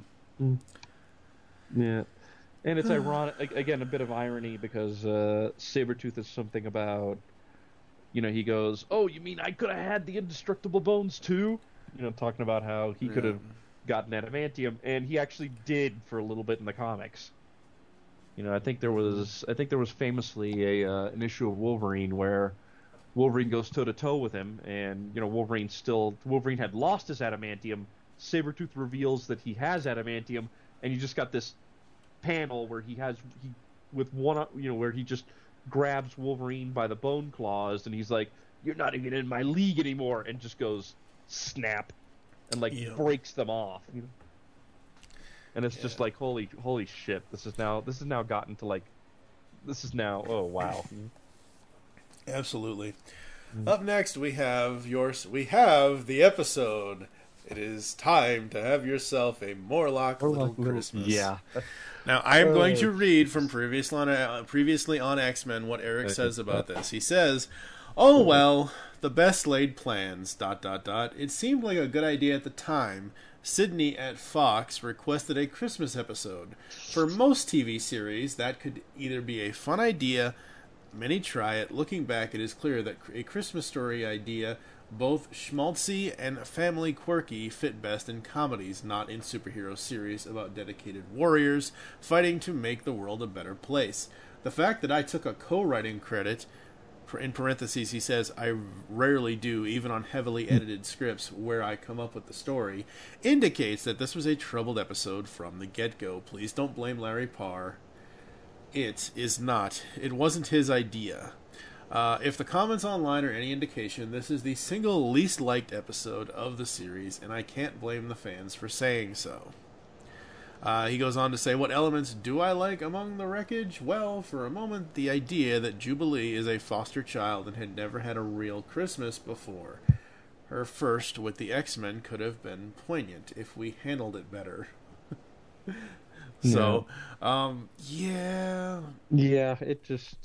Yeah. And it's ironic, again, a bit of irony, because Sabretooth is something about, he goes, oh, you mean I could have had the indestructible bones too? Talking about how he could have gotten adamantium, and he actually did for a little bit in the comics. I think there was famously an issue of Wolverine where Wolverine goes toe to toe with him, and Wolverine had lost his adamantium. Sabretooth reveals that he has adamantium, and you just got this panel where where he just grabs Wolverine by the bone claws, and he's like, "You're not even in my league anymore," and just goes snap, and breaks them off. And it's just like, holy shit! This is now gotten to oh wow. Absolutely. Up next we have the episode. It is time to have yourself a Morlock Little Christmas. Yeah. Now I am going to read from previously on X-Men what Eric says about this. He says, "Oh well, the best laid plans. ... It seemed like a good idea at the time. Sydney at Fox requested a Christmas episode. For most TV series, that could either be a fun idea, many try it. Looking back, it is clear that a Christmas story idea, both schmaltzy and family quirky, fit best in comedies, not in superhero series about dedicated warriors fighting to make the world a better place. The fact that I took a co-writing credit," in parentheses he says, "I rarely do, even on heavily edited scripts where I come up with the story," indicates that this was a troubled episode from the get-go. Please don't blame Larry Parr. It wasn't his idea. If the comments online are any indication, this is the single least liked episode of the series, and I can't blame the fans for saying so. He goes on to say, "What elements do I like among the wreckage? Well, for a moment, the idea that Jubilee is a foster child and had never had a real Christmas before. Her first with the X-Men could have been poignant if we handled it better." So, yeah. Yeah, it just,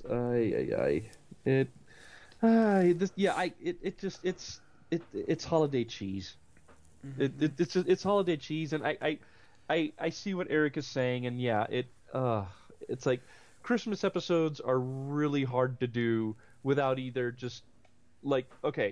it's holiday cheese. Mm-hmm. It's holiday cheese, and I see what Eric is saying, and yeah, it's like Christmas episodes are really hard to do without either just like, okay,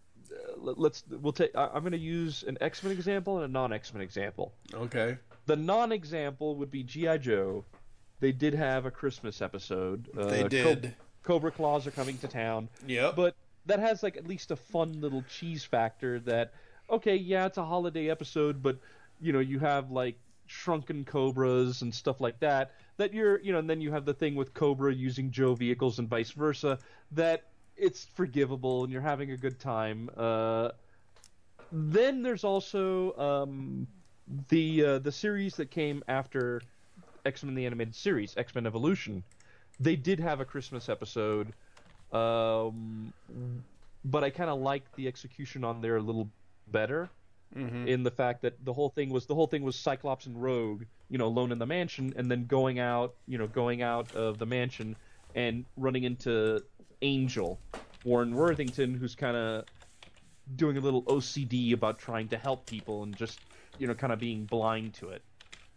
I'm going to use an X-Men example and a non-X-Men example. Okay. The non-example would be G.I. Joe. They did have a Christmas episode. They did. Cobra Claws are coming to town. Yep. But that has like at least a fun little cheese factor that, okay, yeah, it's a holiday episode, but you have like shrunken cobras and stuff like that and then you have the thing with Cobra using Joe vehicles and vice versa, that it's forgivable and you're having a good time. Then there's also the series that came after X-Men the Animated Series, X-Men Evolution, they did have a Christmas episode, but I kind of liked the execution on there a little better, in the fact that the whole thing was Cyclops and Rogue, alone in the mansion, and then going out of the mansion and running into Angel, Warren Worthington, who's kind of doing a little OCD about trying to help people and just kind of being blind to it.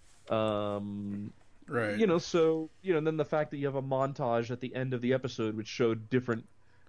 Right. So and then the fact that you have a montage at the end of the episode which showed different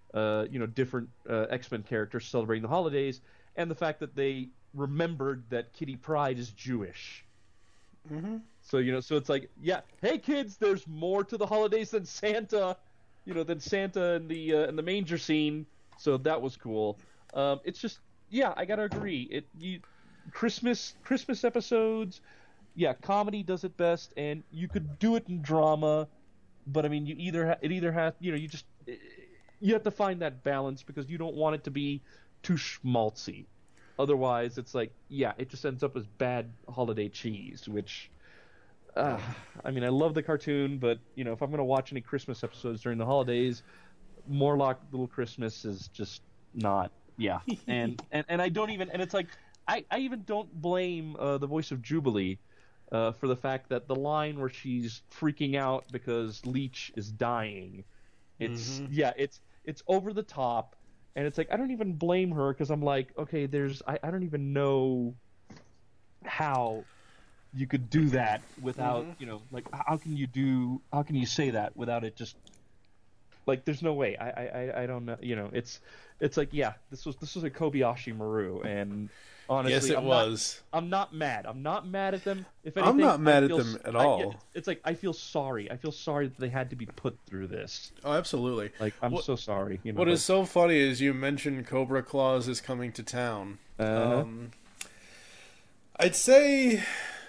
X-Men characters celebrating the holidays, and the fact that they remembered that Kitty Pryde is Jewish. So so it's like, yeah, hey kids, there's more to the holidays than Santa, than Santa in the manger scene. So that was cool. It's just, yeah, I gotta agree. Christmas episodes, yeah, comedy does it best, and you could do it in drama, but I mean, you have to find that balance, because you don't want it to be too schmaltzy. Otherwise, it's like, yeah, it just ends up as bad holiday cheese, which, I mean, I love the cartoon, but, if I'm going to watch any Christmas episodes during the holidays, Morlock Little Christmas is just not, yeah. And I don't even, and it's like, I even don't blame the voice of Jubilee for the fact that the line where she's freaking out because Leech is dying, it's, yeah, it's over the top. And it's like, I don't even blame her, because I'm like, okay, I don't even know how you could do that without, like, how can you say that without it just, like, there's no way. I don't know, it's like, yeah, this was a Kobayashi Maru, and honestly, yes, it was. I'm not mad. I'm not mad at them. If anything, I'm not mad at them at all. It's like, I feel sorry. I feel sorry that they had to be put through this. Oh, absolutely. Like, I'm so sorry. What is so funny is you mentioned Cobra Claus is coming to town. I'd say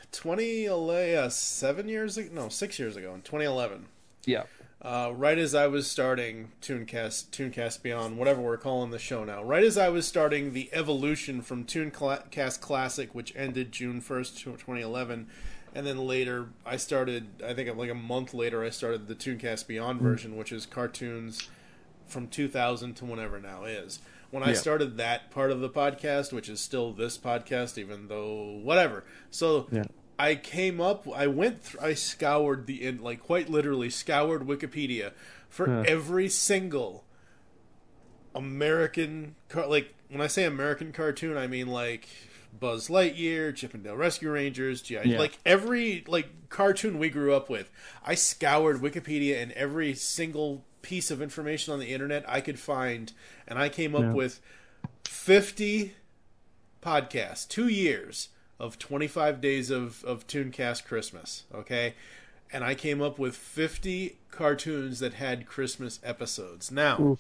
6 years ago, in 2011. Yeah. Right as I was starting Tooncast Beyond, whatever we're calling the show now, right as I was starting the evolution from Tooncast Classic, which ended June 1st, 2011, and then later I think like a month later, I started the Tooncast Beyond version, which is cartoons from 2000 to whenever now is. When I started that part of the podcast, which is still this podcast, even though whatever. So... Yeah. I scoured quite literally scoured Wikipedia for every single American, when I say American cartoon, I mean like Buzz Lightyear, Chip and Dale Rescue Rangers, G.I. Like every cartoon we grew up with. I scoured Wikipedia and every single piece of information on the internet I could find, and I came up with 50 podcasts, 2 years of 25 days of Tooncast Christmas, okay? And I came up with 50 cartoons that had Christmas episodes. Now,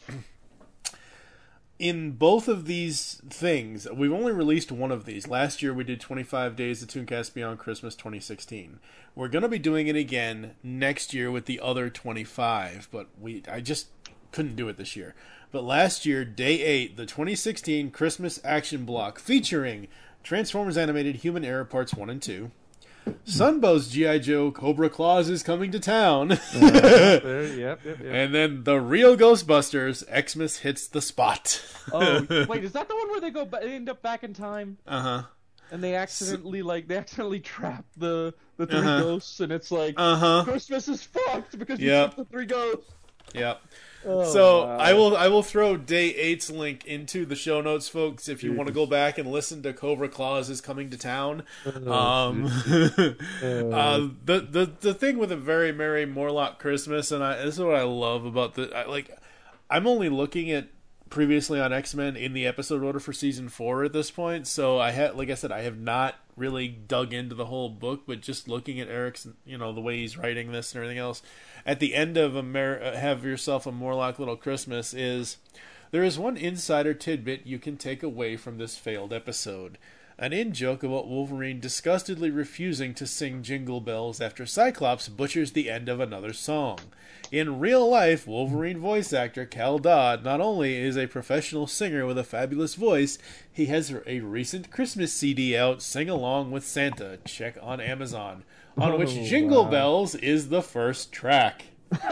in both of these things, we've only released one of these. Last year we did 25 days of Tooncast Beyond Christmas 2016. We're going to be doing it again next year with the other 25, but I just couldn't do it this year. But last year, Day 8, the 2016 Christmas Action Block, featuring Transformers Animated Human Error Parts 1 and 2. Sunbow's G.I. Joe Cobra Claus is coming to town. Yep. And then the real Ghostbusters, Xmas Hits the Spot. Oh, wait, is that the one where they end up back in time? Uh-huh. And they accidentally trap the three ghosts, and it's like, Christmas is fucked because you took the three ghosts. Yep. Oh, so wow. I will throw Day 8's link into the show notes, folks, if you want to go back and listen to Cobra Claus is coming to town. The thing with A Very Merry Morlock Christmas, and this is what I love about I'm only looking at previously on X-Men in the episode order for season 4 at this point, so I have not really dug into the whole book, but just looking at Eric's, the way he's writing this and everything else. At the end of Have Yourself a Morlock Little Christmas there is one insider tidbit you can take away from this failed episode. An in-joke about Wolverine disgustedly refusing to sing Jingle Bells after Cyclops butchers the end of another song. In real life, Wolverine voice actor Cal Dodd not only is a professional singer with a fabulous voice, he has a recent Christmas CD out, Sing Along with Santa, check on Amazon, on which Jingle Bells is the first track.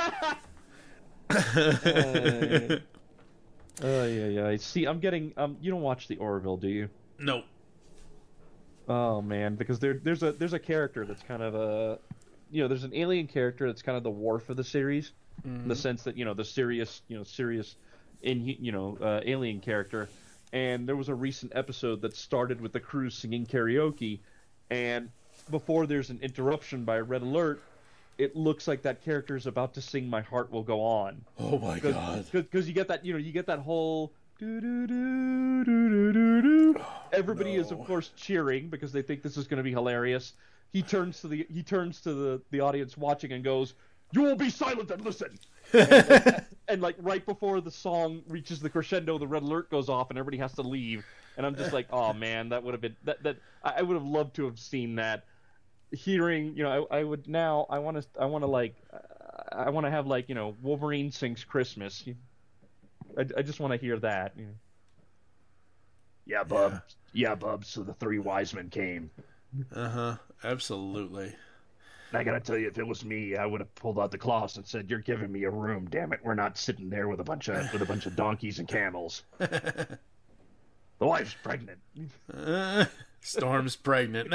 Yeah. See, I'm getting. You don't watch the Orville, do you? No. Oh man, because there's a character that's kind of a, there's an alien character that's kind of the Worf of the series, in the sense that the serious alien character, and there was a recent episode that started with the crew singing karaoke, and before there's an interruption by a red alert, it looks like that character is about to sing "My Heart Will Go On." Oh my god! Because you get that whole. Everybody is of course cheering because they think this is going to be hilarious. He turns to the audience watching and goes, "You will be silent and listen." and right before the song reaches the crescendo, the red alert goes off and everybody has to leave. And I'm just like, oh man, that would have been that. I would have loved to have seen that. Hearing, I want to have Wolverine sings Christmas. I just want to hear that. Yeah, bub. Yeah, bub. So the three wise men came. Absolutely. And I gotta tell you, if it was me, I would have pulled out the claws and said, "You're giving me a room. Damn it, we're not sitting there with a bunch of donkeys and camels." The wife's pregnant. Storm's pregnant.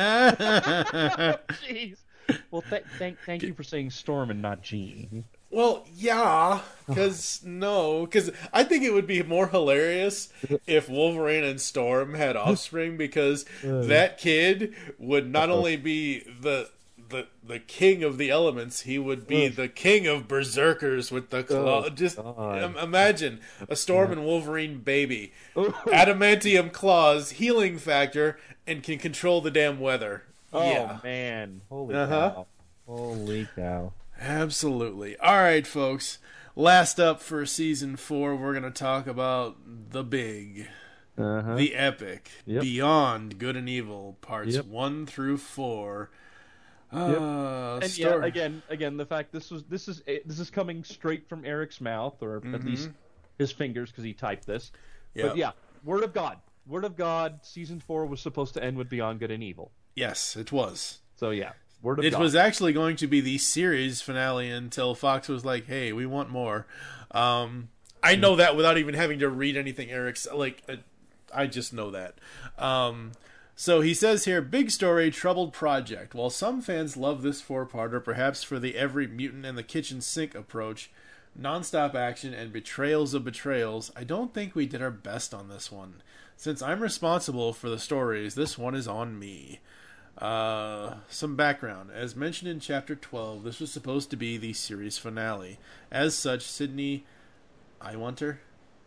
Jeez. Well, thank you for saying Storm and not Jean. Well, yeah, because I think it would be more hilarious if Wolverine and Storm had offspring, because that kid would not only be the king of the elements, he would be the king of berserkers with the claw. Imagine a Storm and Wolverine baby, adamantium claws, healing factor, and can control the damn weather. Oh man, holy cow! Holy cow! Absolutely. All right, folks. Last up for season 4, we're going to talk about the big, the epic, Beyond Good and Evil, parts 1 through 4. And again, the fact this is coming straight from Eric's mouth, or at least his fingers, because he typed this. Yep. But yeah, Word of God. Season 4 was supposed to end with Beyond Good and Evil. Yes, it was. So yeah. It was actually going to be the series finale until Fox was like, "Hey, we want more." I know that without even having to read anything Eric's I just know that. So he says here, big story, troubled project. While some fans love this 4-parter, perhaps for the every mutant and the kitchen sink approach, nonstop action and betrayals of betrayals, I don't think we did our best on this one. Since I'm responsible for the stories, this one is on me. Some background. As mentioned in Chapter 12, this was supposed to be the series finale. As such, Sydney at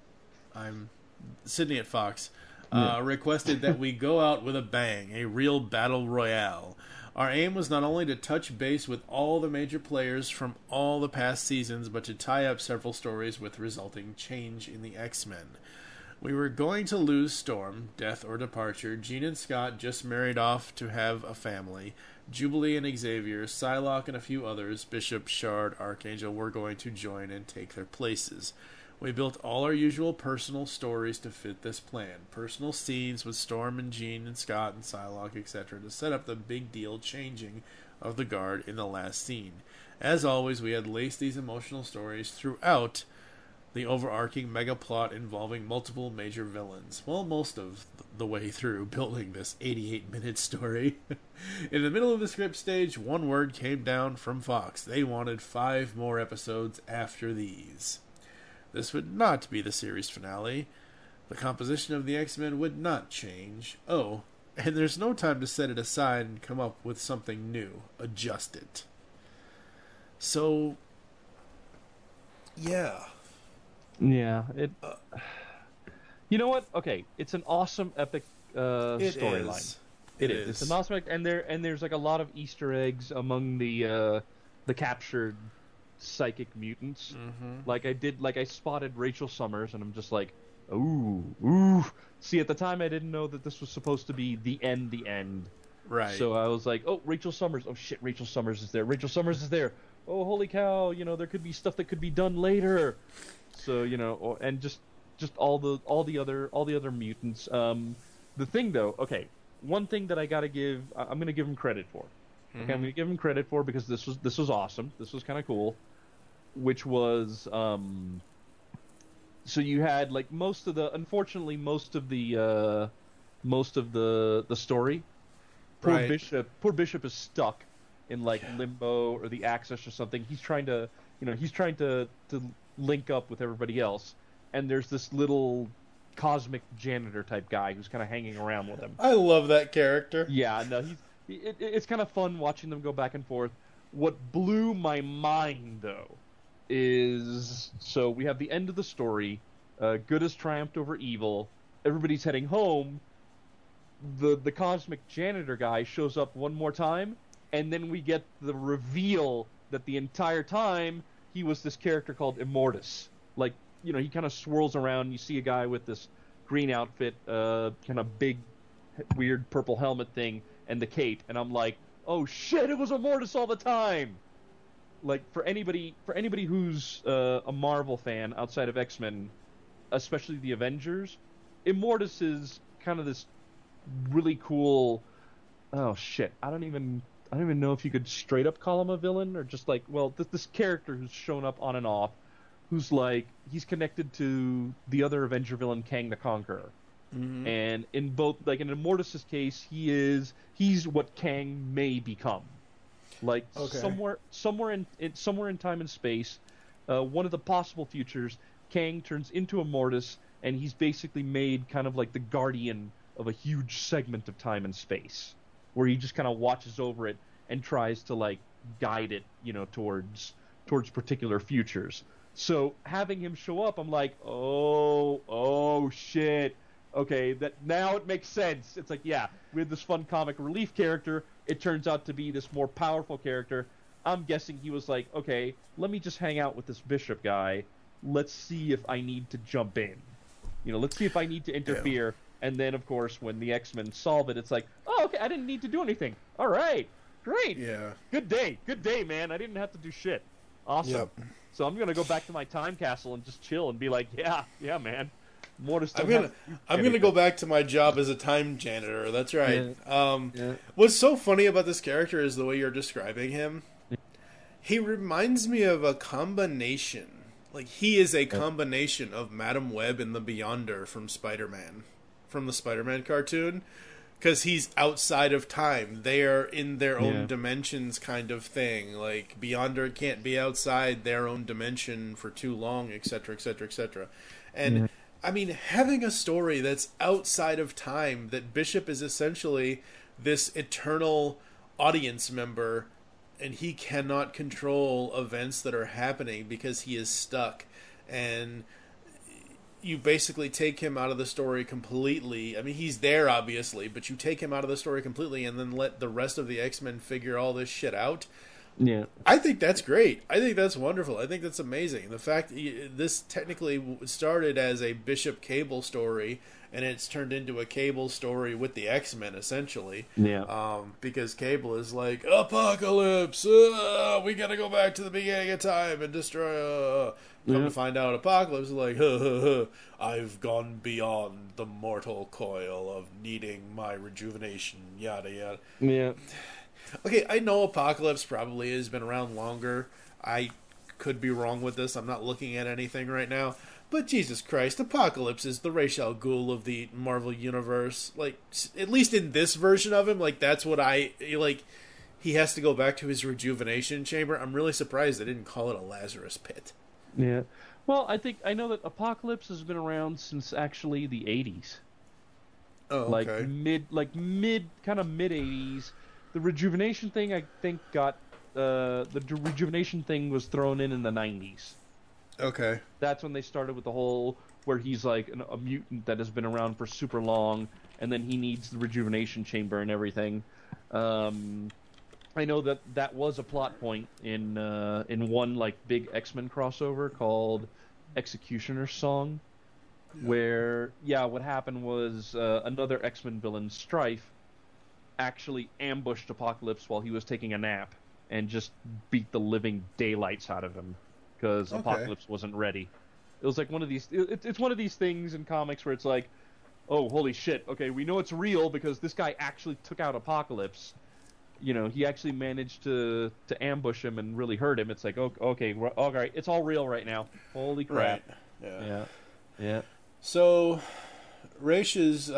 Fox requested that we go out with a bang, a real battle royale. Our aim was not only to touch base with all the major players from all the past seasons, but to tie up several stories with resulting change in the X-Men. We were going to lose Storm, death or departure. Jean and Scott just married off to have a family. Jubilee and Xavier, Psylocke and a few others, Bishop, Shard, Archangel, were going to join and take their places. We built all our usual personal stories to fit this plan. Personal scenes with Storm and Jean and Scott and Psylocke, etc. to set up the big deal changing of the guard in the last scene. As always, we had laced these emotional stories throughout the overarching mega plot involving multiple major villains. Well, most of the way through building this 88-minute story. In the middle of the script stage, one word came down from Fox. They wanted 5 more episodes after these. This would not be the series finale. The composition of the X-Men would not change. Oh, and there's no time to set it aside and come up with something new. Adjust it. So, yeah. Yeah, you know what? Okay, it's an awesome epic storyline. It is. It's an awesome, and there's like a lot of Easter eggs among the captured psychic mutants. Like I spotted Rachel Summers, and I'm just like, ooh. See, at the time, I didn't know that this was supposed to be the end. Right. So I was like, oh, Rachel Summers. Oh, shit, Rachel Summers is there. Rachel Summers is there. Oh, holy cow, there could be stuff that could be done later. So, and just all the other mutants. The thing, though, okay, one thing that I'm going to give him credit for. Okay, I'm going to give him credit for because this was awesome. This was kind of cool. Which was, so you had like most of the story. Poor Bishop is stuck in like limbo or the Axis or something. He's trying to link up with everybody else, and there's this little cosmic janitor type guy who's kind of hanging around with him. I love that character. Yeah, no, it's kind of fun watching them go back and forth. What blew my mind though is, so we have the end of the story. Good has triumphed over evil. Everybody's heading home. The cosmic janitor guy shows up one more time, and then we get the reveal that the entire time he was this character called Immortus. Like, he kind of swirls around. You see a guy with this green outfit, kind of big, weird purple helmet thing, and the cape, and I'm like, oh shit, it was Immortus all the time. Like, for anybody who's a Marvel fan outside of X-Men, especially the Avengers, Immortus is kind of this really cool. Oh shit! I don't even know if you could straight up call him a villain or just like, well, this character who's shown up on and off, who's like, he's connected to the other Avenger villain, Kang the Conqueror. Mm-hmm. And in both, like in Immortus' case, he's what Kang may become. Like somewhere in time and space, one of the possible futures, Kang turns into Immortus, and he's basically made kind of like the guardian of a huge segment of time and space, where he just kind of watches over it and tries to like guide it, towards particular futures. So having him show up, I'm like, oh shit. Okay, that now it makes sense. It's like, yeah, we had this fun comic relief character. It turns out to be this more powerful character. I'm guessing he was like, okay, let me just hang out with this Bishop guy. Let's see if I need to jump in. Let's see if I need to interfere. Yeah. And then, of course, when the X-Men solve it, it's like, oh, okay, I didn't need to do anything. All right, great. Yeah. Good day, man. I didn't have to do shit. Awesome. Yep. So I'm going to go back to my time castle and just chill and be like, yeah, man. I'm gonna go back to my job as a time janitor. That's right. What's so funny about this character is the way you're describing him. He reminds me of a combination. Like, he is a combination of Madam Web and the Beyonder from Spider-Man, from the Spider-Man cartoon, because he's outside of time. They are in their own dimensions, kind of thing. Like, Beyonder can't be outside their own dimension for too long, etc., etc., etc. And I mean, having a story that's outside of time, that Bishop is essentially this eternal audience member, and he cannot control events that are happening because he is stuck. And you basically take him out of the story completely. I mean, he's there, obviously, but you take him out of the story completely and then let the rest of the X-Men figure all this shit out. Yeah, I think that's great. I think that's wonderful. I think that's amazing. The fact this technically started as a Bishop Cable story, and it's turned into a Cable story with the X-Men, essentially. Yeah. Because Cable is like, Apocalypse! We gotta go back to the beginning of time and destroy... Come to find out, Apocalypse is like, I've gone beyond the mortal coil of needing my rejuvenation, yada yada. Yeah. Okay, I know Apocalypse probably has been around longer. I could be wrong with this. I'm not looking at anything right now. But Jesus Christ, Apocalypse is the Ra's al Ghul of the Marvel Universe. Like, at least in this version of him, like, that's what he has to go back to his rejuvenation chamber. I'm really surprised they didn't call it a Lazarus pit. Yeah. Well, I know that Apocalypse has been around since actually the 80s. Oh, okay. Kind of mid 80s. The rejuvenation thing, I think, the rejuvenation thing was thrown in the 90s. Okay. That's when they started with the whole where he's like a mutant that has been around for super long, and then he needs the rejuvenation chamber and everything. I know that was a plot point in one like big X-Men crossover called Executioner's Song, where what happened was another X-Men villain, Strife, actually ambushed Apocalypse while he was taking a nap and just beat the living daylights out of him because Apocalypse wasn't ready. It was like one of these. It's one of these things in comics where it's like, oh, holy shit! Okay, we know it's real because this guy actually took out Apocalypse. You know, he actually managed to ambush him and really hurt him. It's like, okay, all right, it's all real right now. Holy crap! Right. Yeah. So, Raish's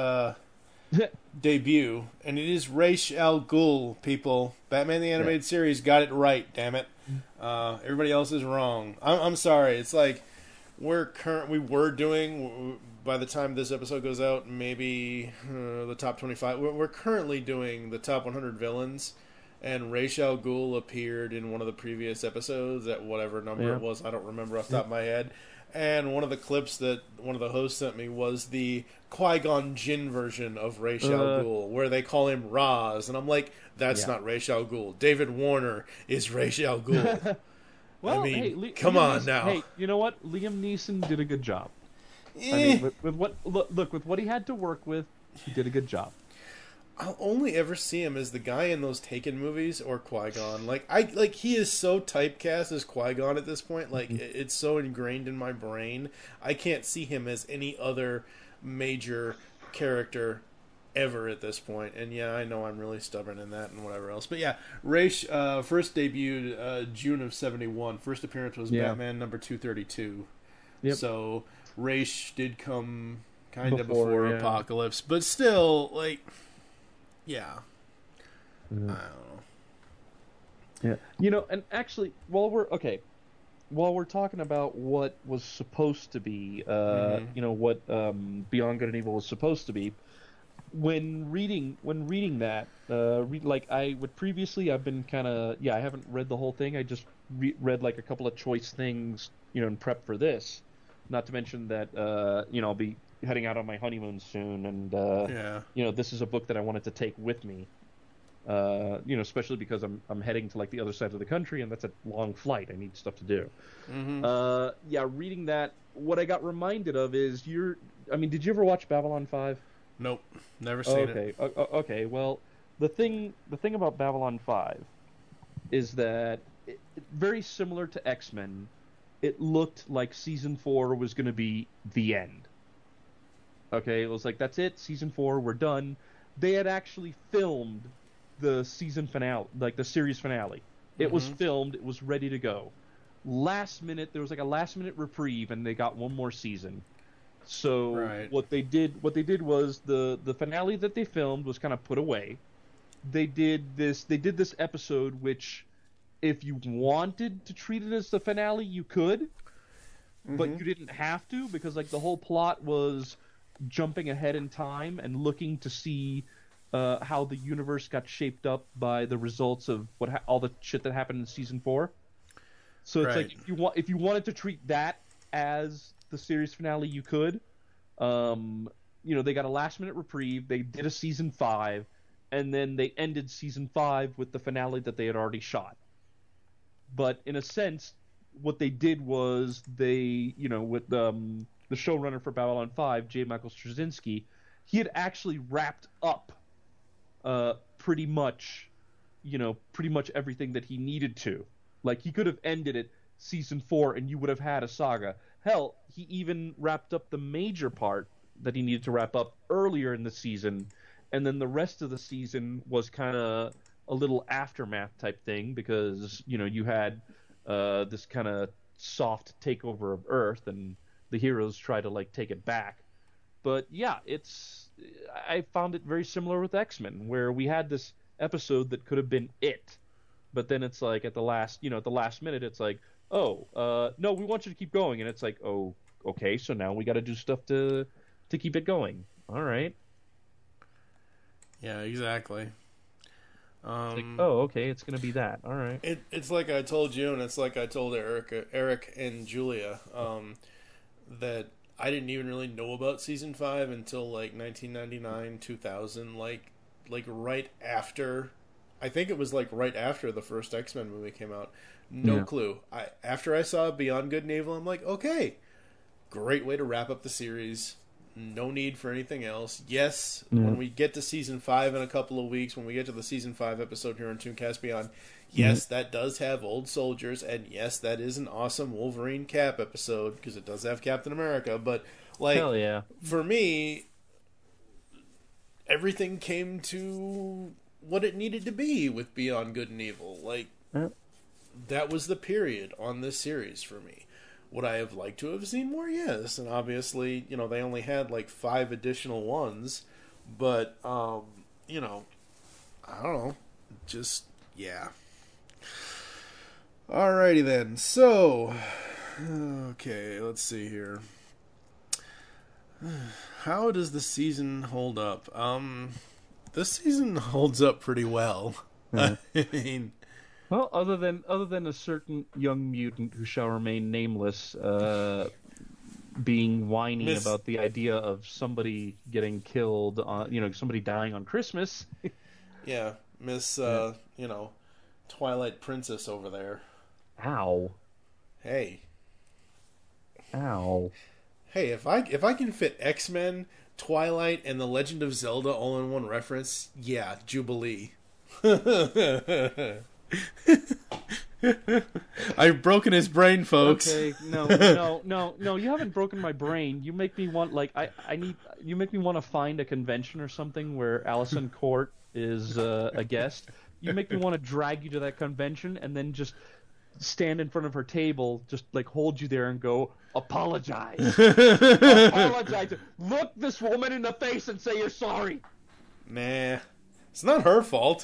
debut, and it is Ra's al Ghul, people. Batman the Animated Series got it right, damn it. Everybody else is wrong. I'm sorry. It's like we were doing, by the time this episode goes out, maybe the top 25. We're currently doing the top 100 villains, and Ra's al Ghul appeared in one of the previous episodes at whatever number it was. I don't remember off the top of my head. And one of the clips that one of the hosts sent me was the Qui-Gon Jinn version of Ra's al Ghul, where they call him Raz, and I'm like, that's not Ra's al Ghul. David Warner is Ra's al Ghul. Well, I mean, hey, come Liam on Neeson, now. Hey, you know what? Liam Neeson did a good job. I mean, with what he had to work with, he did a good job. I'll only ever see him as the guy in those Taken movies or Qui-Gon. He is so typecast as Qui-Gon at this point. Like, it's so ingrained in my brain. I can't see him as any other major character ever at this point. And yeah, I know I'm really stubborn in that and whatever else. But yeah, Ra's first debuted June of '71. First appearance was Batman number 232. Yep. So Ra's did come kind of before Apocalypse, but still, like... Yeah. I don't know. Yeah. You know, and actually, while we're talking about what was supposed to be, you know, what Beyond Good and Evil was supposed to be, when reading that, I've been kind of, I haven't read the whole thing. I just read like a couple of choice things, you know, in prep for this. Not to mention that, you know, I'll be heading out on my honeymoon soon, and you know, this is a book that I wanted to take with me. You know, especially because I'm heading to like the other side of the country, and that's a long flight. I need stuff to do. Reading that, what I got reminded of is did you ever watch Babylon 5? Nope, never seen it. Okay. Well, the thing about Babylon 5 is that very similar to X-Men, it looked like season 4 was going to be the end. Okay, it was like, that's it, season 4, we're done. They had actually filmed the season finale, like the series finale. It was filmed, it was ready to go. Last minute, there was like a last minute reprieve, and they got one more season. So what they did was the finale that they filmed was kind of put away. They did this episode, which if you wanted to treat it as the finale, you could, but you didn't have to, because like the whole plot was jumping ahead in time and looking to see how the universe got shaped up by the results of all the shit that happened in season 4. So it's like if you wanted to treat that as the series finale, you could. You know, they got a last minute reprieve. They did a season 5, and then they ended season 5 with the finale that they had already shot. But in a sense, what they did was they, you know, with the showrunner for Babylon 5, J. Michael Straczynski, he had actually wrapped up pretty much everything that he needed to. Like, he could have ended it season 4 and you would have had a saga. Hell, he even wrapped up the major part that he needed to wrap up earlier in the season, and then the rest of the season was kind of a little aftermath type thing, because, you know, you had this kind of soft takeover of Earth, and the heroes try to like take it back. But yeah, I found it very similar with X-Men, where we had this episode that could have been it, but then it's like at the last minute, it's like, no, we want you to keep going, and it's like, oh, okay, so now we got to do stuff to keep it going. All right. Yeah, exactly. It's like, oh, okay, it's gonna be that. All right. It's like I told you, and it's like I told Eric and Julia, that I didn't even really know about season 5 until like 1999, 2000, like right after. I think it was like right after the first X-Men movie came out. No clue. After I saw Beyond Good and Evil, I'm like, okay, great way to wrap up the series. No need for anything else. Yes, when we get to season 5 in a couple of weeks, when we get to the season 5 episode here on Tooncast Beyond, yes, that does have old soldiers, and yes, that is an awesome Wolverine Cap episode, because it does have Captain America, but, like, hell yeah. For me, everything came to what it needed to be with Beyond Good and Evil. Like, that was the period on this series for me. Would I have liked to have seen more? Yes. And obviously, you know, they only had like 5 additional ones. But, you know, I don't know. Just, yeah. Alrighty then. So, okay, let's see here. How does the season hold up? This season holds up pretty well. I mean... Well, other than a certain young mutant who shall remain nameless, being whiny about the idea of somebody getting killed, somebody dying on Christmas. Yeah, Miss, you know, Twilight Princess over there. Ow. Hey. Ow. Hey, if I can fit X-Men, Twilight, and The Legend of Zelda all in one reference, yeah, Jubilee. I've broken his brain, folks. Okay, no, you haven't broken my brain. You make me want, like, you make me want to find a convention or something where Alison Court is a guest. You make me want to drag you to that convention and then just stand in front of her table, just, like, hold you there and go, apologize. Apologize. Look this woman in the face and say you're sorry. Nah, it's not her fault.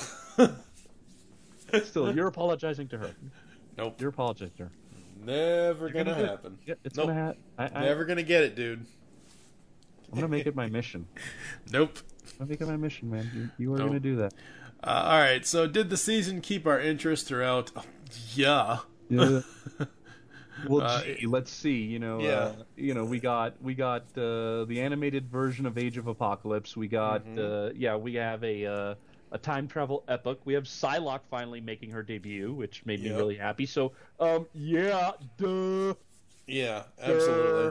Still, you're apologizing to her. Nope. You're apologizing to her. Never gonna happen. Yeah, it's nope. gonna happen. Never gonna get it, dude. I'm gonna make it my mission. Nope. I'm gonna make it my mission, man. You are gonna do that. Alright, so did the season keep our interest throughout? Yeah. Well, gee, let's see. We got the animated version of Age of Apocalypse. We got we have a time travel epic. We have Psylocke finally making her debut, which made me really happy. So, duh. Yeah, absolutely.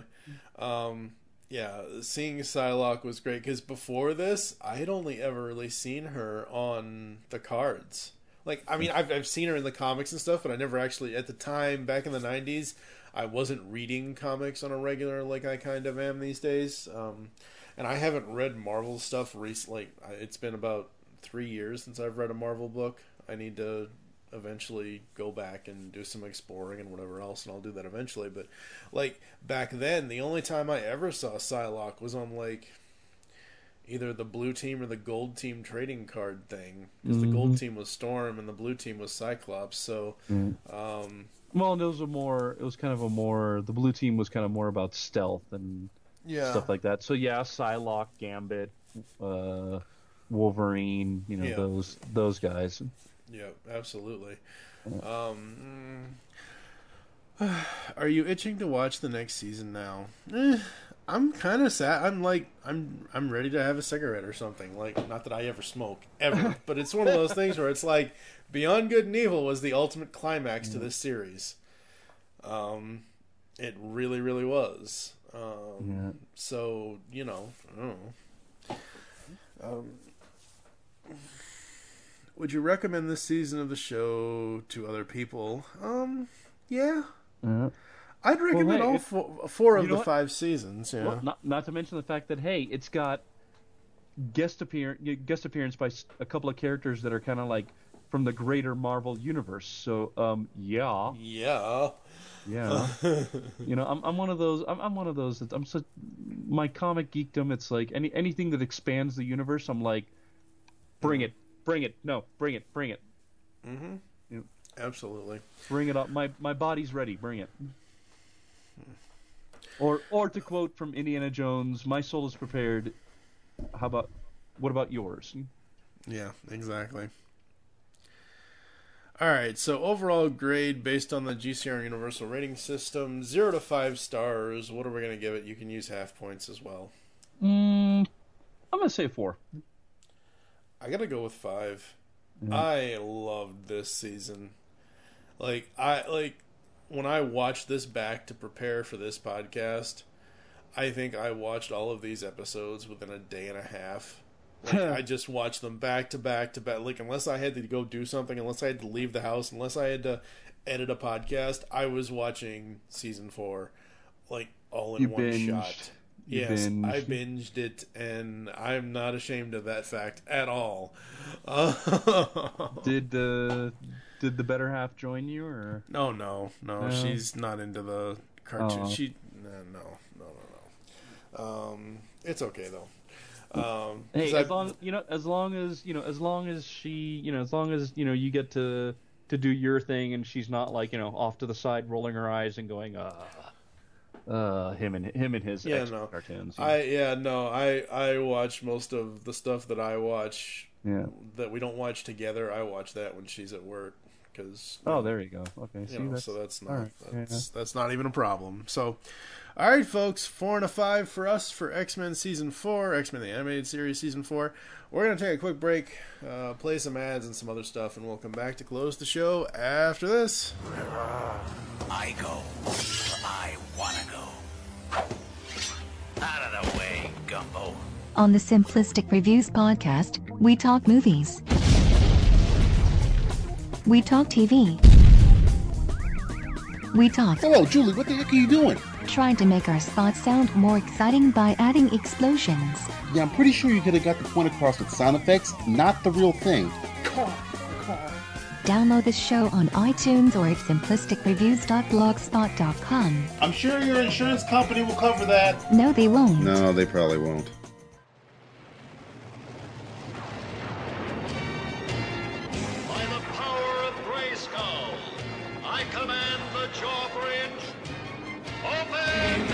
Seeing Psylocke was great, because before this, I had only ever really seen her on the cards. Like, I mean, I've seen her in the comics and stuff, but I never actually, at the time, back in the 90s, I wasn't reading comics on a regular like I kind of am these days. And I haven't read Marvel stuff recently. It's been about 3 years since I've read a Marvel book. I need to eventually go back and do some exploring and whatever else, and I'll do that eventually. But, like, back then, the only time I ever saw Psylocke was on, like, either the blue team or the gold team trading card thing, because the gold team was Storm and the blue team was Cyclops. So, well, the blue team was kind of more about stealth and stuff like that. So yeah, Psylocke, Gambit, Wolverine, those guys. Yeah, absolutely. Are you itching to watch the next season now? I'm kind of sad. I'm ready to have a cigarette or something. Like, not that I ever smoke ever, but it's one of those things where it's like Beyond Good and Evil was the ultimate climax to this series. It really, really was. So, I don't know. Would you recommend this season of the show to other people? Yeah. I'd recommend all four of the 5 seasons. Yeah. Well, not to mention the fact that, hey, it's got guest appearance by a couple of characters that are kind of like from the greater Marvel universe. So, yeah. I'm one of those. I'm one of those. My comic geekdom. It's like anything that expands the universe. I'm like, bring it. No, bring it. Mm-hmm. Absolutely. Bring it up. My body's ready. Bring it. Or to quote from Indiana Jones, "My soul is prepared." What about yours? Yeah, exactly. All right, so overall grade based on the GCR Universal Rating System, 0 to 5 stars. What are we going to give it? You can use half points as well. I'm going to say 4. I got to go with 5. I loved this season. when I watched this back to prepare for this podcast, I think I watched all of these episodes within a day and a half. Like, I just watched them back to back to back. Like, unless I had to go do something, unless I had to leave the house, unless I had to edit a podcast, I was watching season 4, like, all in one shot. Yes, I binged it, and I'm not ashamed of that fact at all. Did the better half join you, or no, she's not into the cartoon. She no. It's okay though. Hey, as long as she, as long as you get to do your thing, and she's not like off to the side rolling her eyes and going him and his cartoons. I watch most of the stuff that I watch that we don't watch together. I watch that when she's at work because there you go. Okay, so that's not that's not even a problem. So. All right, folks, 4 and a 5 for us for X-Men Season 4, X-Men the Animated Series Season 4. We're going to take a quick break, play some ads and some other stuff, and we'll come back to close the show after this. I go where I want to go. Out of the way, Gumbo. On the Simplistic Reviews podcast, we talk movies. We talk TV. We talk... Hello, Julie, what the heck are you doing? Trying to make our spots sound more exciting by adding explosions. Yeah, I'm pretty sure you could have got the point across with sound effects, not the real thing. Download this show on iTunes or at simplisticreviews.blogspot.com. I'm sure your insurance company will cover that. No, they won't. No, they probably won't. By the power of Grayskull, I command the Jawbridge. Open!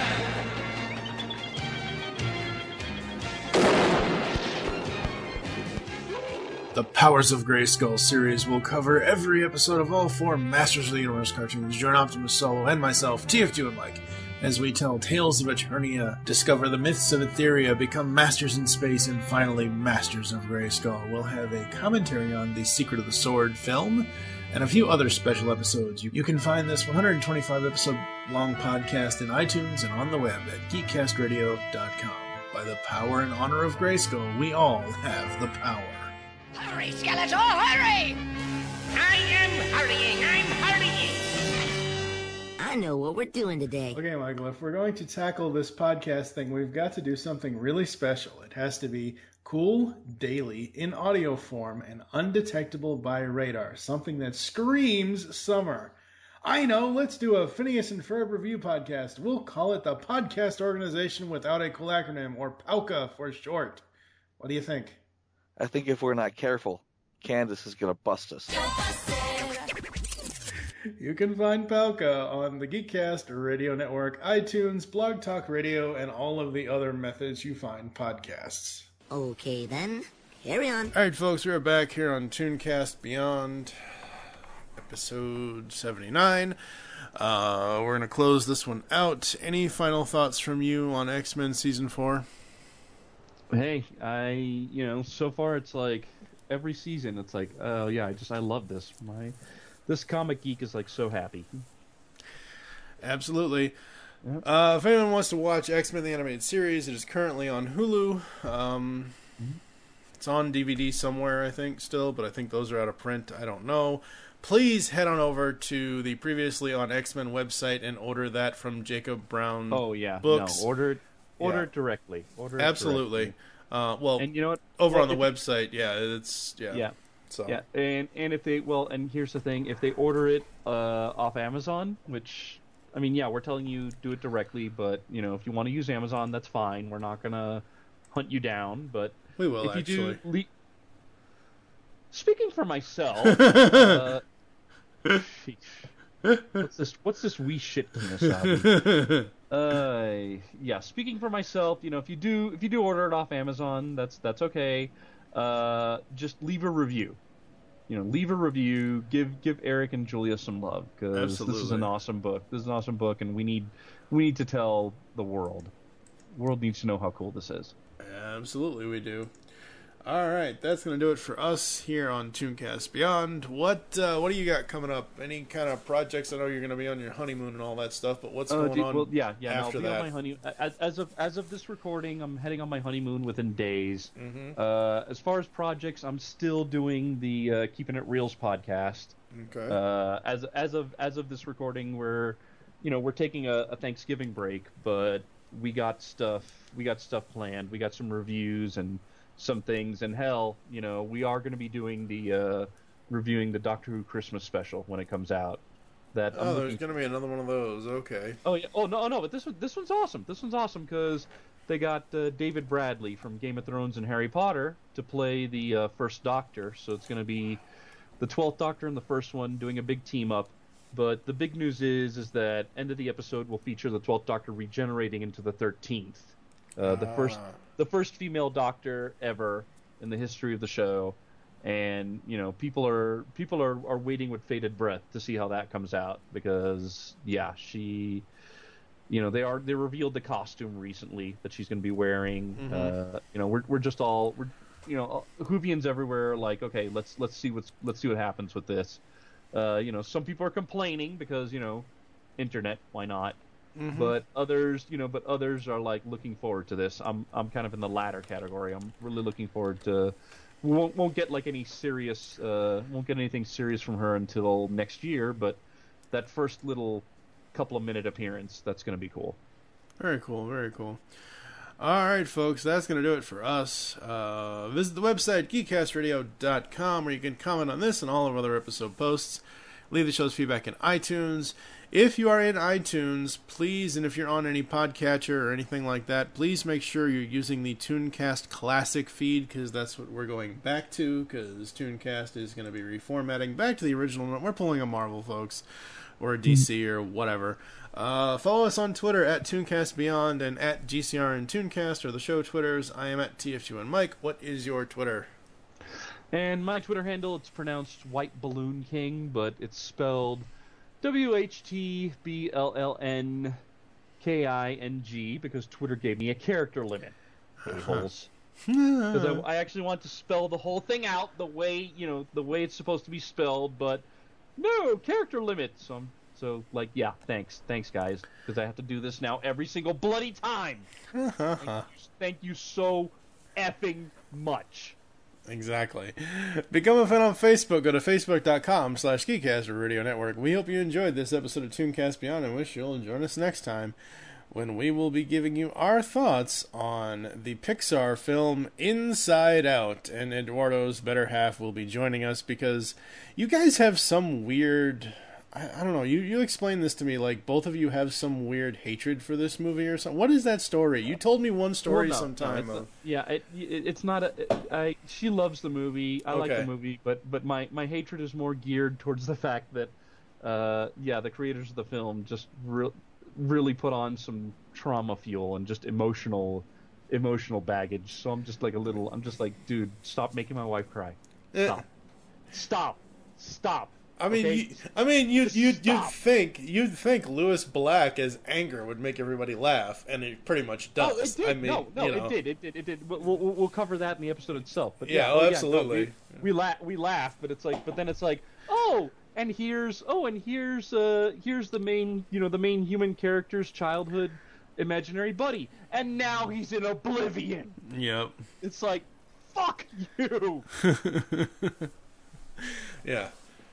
The Powers of Grayskull series will cover every episode of all 4 Masters of the Universe cartoons. Join Optimus Solo and myself, TF2 and Mike, as we tell tales of Eternia, discover the myths of Etheria, become masters in space, and finally Masters of Grayskull. We'll have a commentary on the Secret of the Sword film, and a few other special episodes. You can find this 125-episode-long podcast in iTunes and on the web at geekcastradio.com. By the power and honor of Grayskull, we all have the power. Hurry, Skeletor, hurry! I am hurrying, I'm hurrying! I know what we're doing today. Okay, Michael, if we're going to tackle this podcast thing, we've got to do something really special. It has to be cool, daily, in audio form, and undetectable by radar. Something that screams summer. I know, let's do a Phineas and Ferb review podcast. We'll call it the Podcast Organization Without a Cool Acronym, or POWCA for short. What do you think? I think if we're not careful, Candace is going to bust us. You can find POWCA on the Geekcast Radio Network, iTunes, Blog Talk Radio, and all of the other methods you find podcasts. Okay, then. Carry on. All right, folks, we're back here on Tooncast Beyond, episode 79. We're going to close this one out. Any final thoughts from you on X-Men Season 4? Hey, so far it's like every season it's like, oh yeah, I love this. This comic geek is like so happy. Absolutely. Yep. If anyone wants to watch X-Men the Animated Series, it is currently on Hulu. It's on DVD somewhere, I think, still, but I think those are out of print. I don't know. Please head on over to the previously on X-Men website and order that from Jacob Brown. Oh yeah, books. No, order it directly. Absolutely. And you know what? Over on the website, it's So and if they and here's the thing: if they order it off Amazon, which we're telling you do it directly, but if you want to use Amazon, that's fine. We're not gonna hunt you down, but we will if actually. You do speaking for myself, what's this wee shit in this hobby? Speaking for myself, if you do order it off Amazon, that's okay. Just leave a review. Leave a review. Give Eric and Julia some love, because this is an awesome book. This is an awesome book, and we need to tell the world. The world needs to know how cool this is. Absolutely, we do. All right, that's going to do it for us here on Tooncast Beyond. What do you got coming up? Any kind of projects? I know you're going to be on your honeymoon and all that stuff, but what's going on after I'll be that? on my honeymoon. As of this recording, I'm heading on my honeymoon within days. Mm-hmm. As far as projects, I'm still doing the Keeping It Reals podcast. Okay. As of this recording, we're taking a Thanksgiving break, but we got stuff planned. We got some reviews and some things, and hell, we are going to be doing the reviewing the Doctor Who Christmas special when it comes out. There's going to be another one of those. Okay. Oh yeah. Oh no. But this one's awesome. This one's awesome because they got David Bradley from Game of Thrones and Harry Potter to play the first Doctor. So it's going to be the 12th Doctor in the first one doing a big team up. But the big news is that end of the episode will feature the 12th Doctor regenerating into the 13th. The first female Doctor ever in the history of the show, and people are waiting with bated breath to see how that comes out because she, they revealed the costume recently that she's going to be wearing. Mm-hmm. We're Whovians everywhere like, okay, let's see what happens with this. Some people are complaining because internet, why not? Mm-hmm. But others are like looking forward to this. I'm kind of in the latter category. I'm really looking forward to. We won't get like anything serious from her until next year. But that first little couple of minute appearance, that's going to be cool. Very cool. Very cool. All right, folks, that's going to do it for us. Visit the website, geekcastradio.com, where you can comment on this and all of our other episode posts. Leave the show's feedback in iTunes. If you are in iTunes, please, and if you're on any podcatcher or anything like that, please make sure you're using the Tooncast Classic feed, because that's what we're going back to, because Tooncast is going to be reformatting back to the original. We're pulling a Marvel, folks, or a DC or whatever. Follow us on Twitter at TooncastBeyond and at GCR and Tooncast are the show Twitters. I am at TF2 and Mike. What is your Twitter? And my Twitter handle, it's pronounced White Balloon King, but it's spelled WHTBLLNKING because Twitter gave me a character limit. Because I actually want to spell the whole thing out the way it's supposed to be spelled, but no character limit. So thanks guys, because I have to do this now every single bloody time. Thank you so effing much. Exactly. Become a fan on Facebook. Go to facebook.com/Geekcaster Radio Network. We hope you enjoyed this episode of Tooncast Beyond and wish you'll join us next time when we will be giving you our thoughts on the Pixar film Inside Out. And Eduardo's better half will be joining us because you guys have some weird... I don't know, you explained this to me, like both of you have some weird hatred for this movie or something. What is that story? You told me one story sometime. It's not she loves the movie, I like the movie, but my hatred is more geared towards the fact that, the creators of the film just really put on some trauma fuel and just emotional baggage, so I'm just like, dude, stop making my wife cry. Stop. I mean, you'd think Lewis Black as anger would make everybody laugh, and it pretty much does. Oh, it did. It did. We'll cover that in the episode itself. But absolutely. We laugh, but then it's like, and here's the main human character's childhood imaginary buddy, and now he's in oblivion. Yep. It's like, fuck you. Yeah.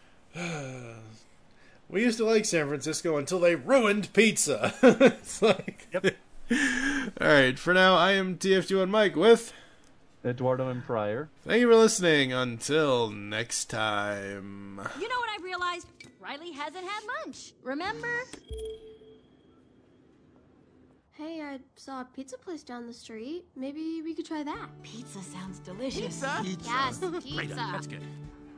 We used to like San Francisco until they ruined pizza. It's like... Yep. Alright, for now, I am TF2 and Mike with... Eduardo and Pryor. Thank you for listening. Until next time. You know what I realized? Riley hasn't had lunch. Remember? Hey, I saw a pizza place down the street. Maybe we could try that. Pizza sounds delicious. Pizza? Yes, pizza. Great, that's good.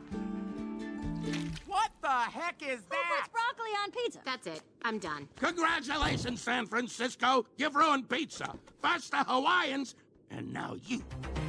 What the heck is that? Who puts broccoli on pizza? That's it. I'm done. Congratulations, San Francisco. You've ruined pizza. First the Hawaiians, and now you.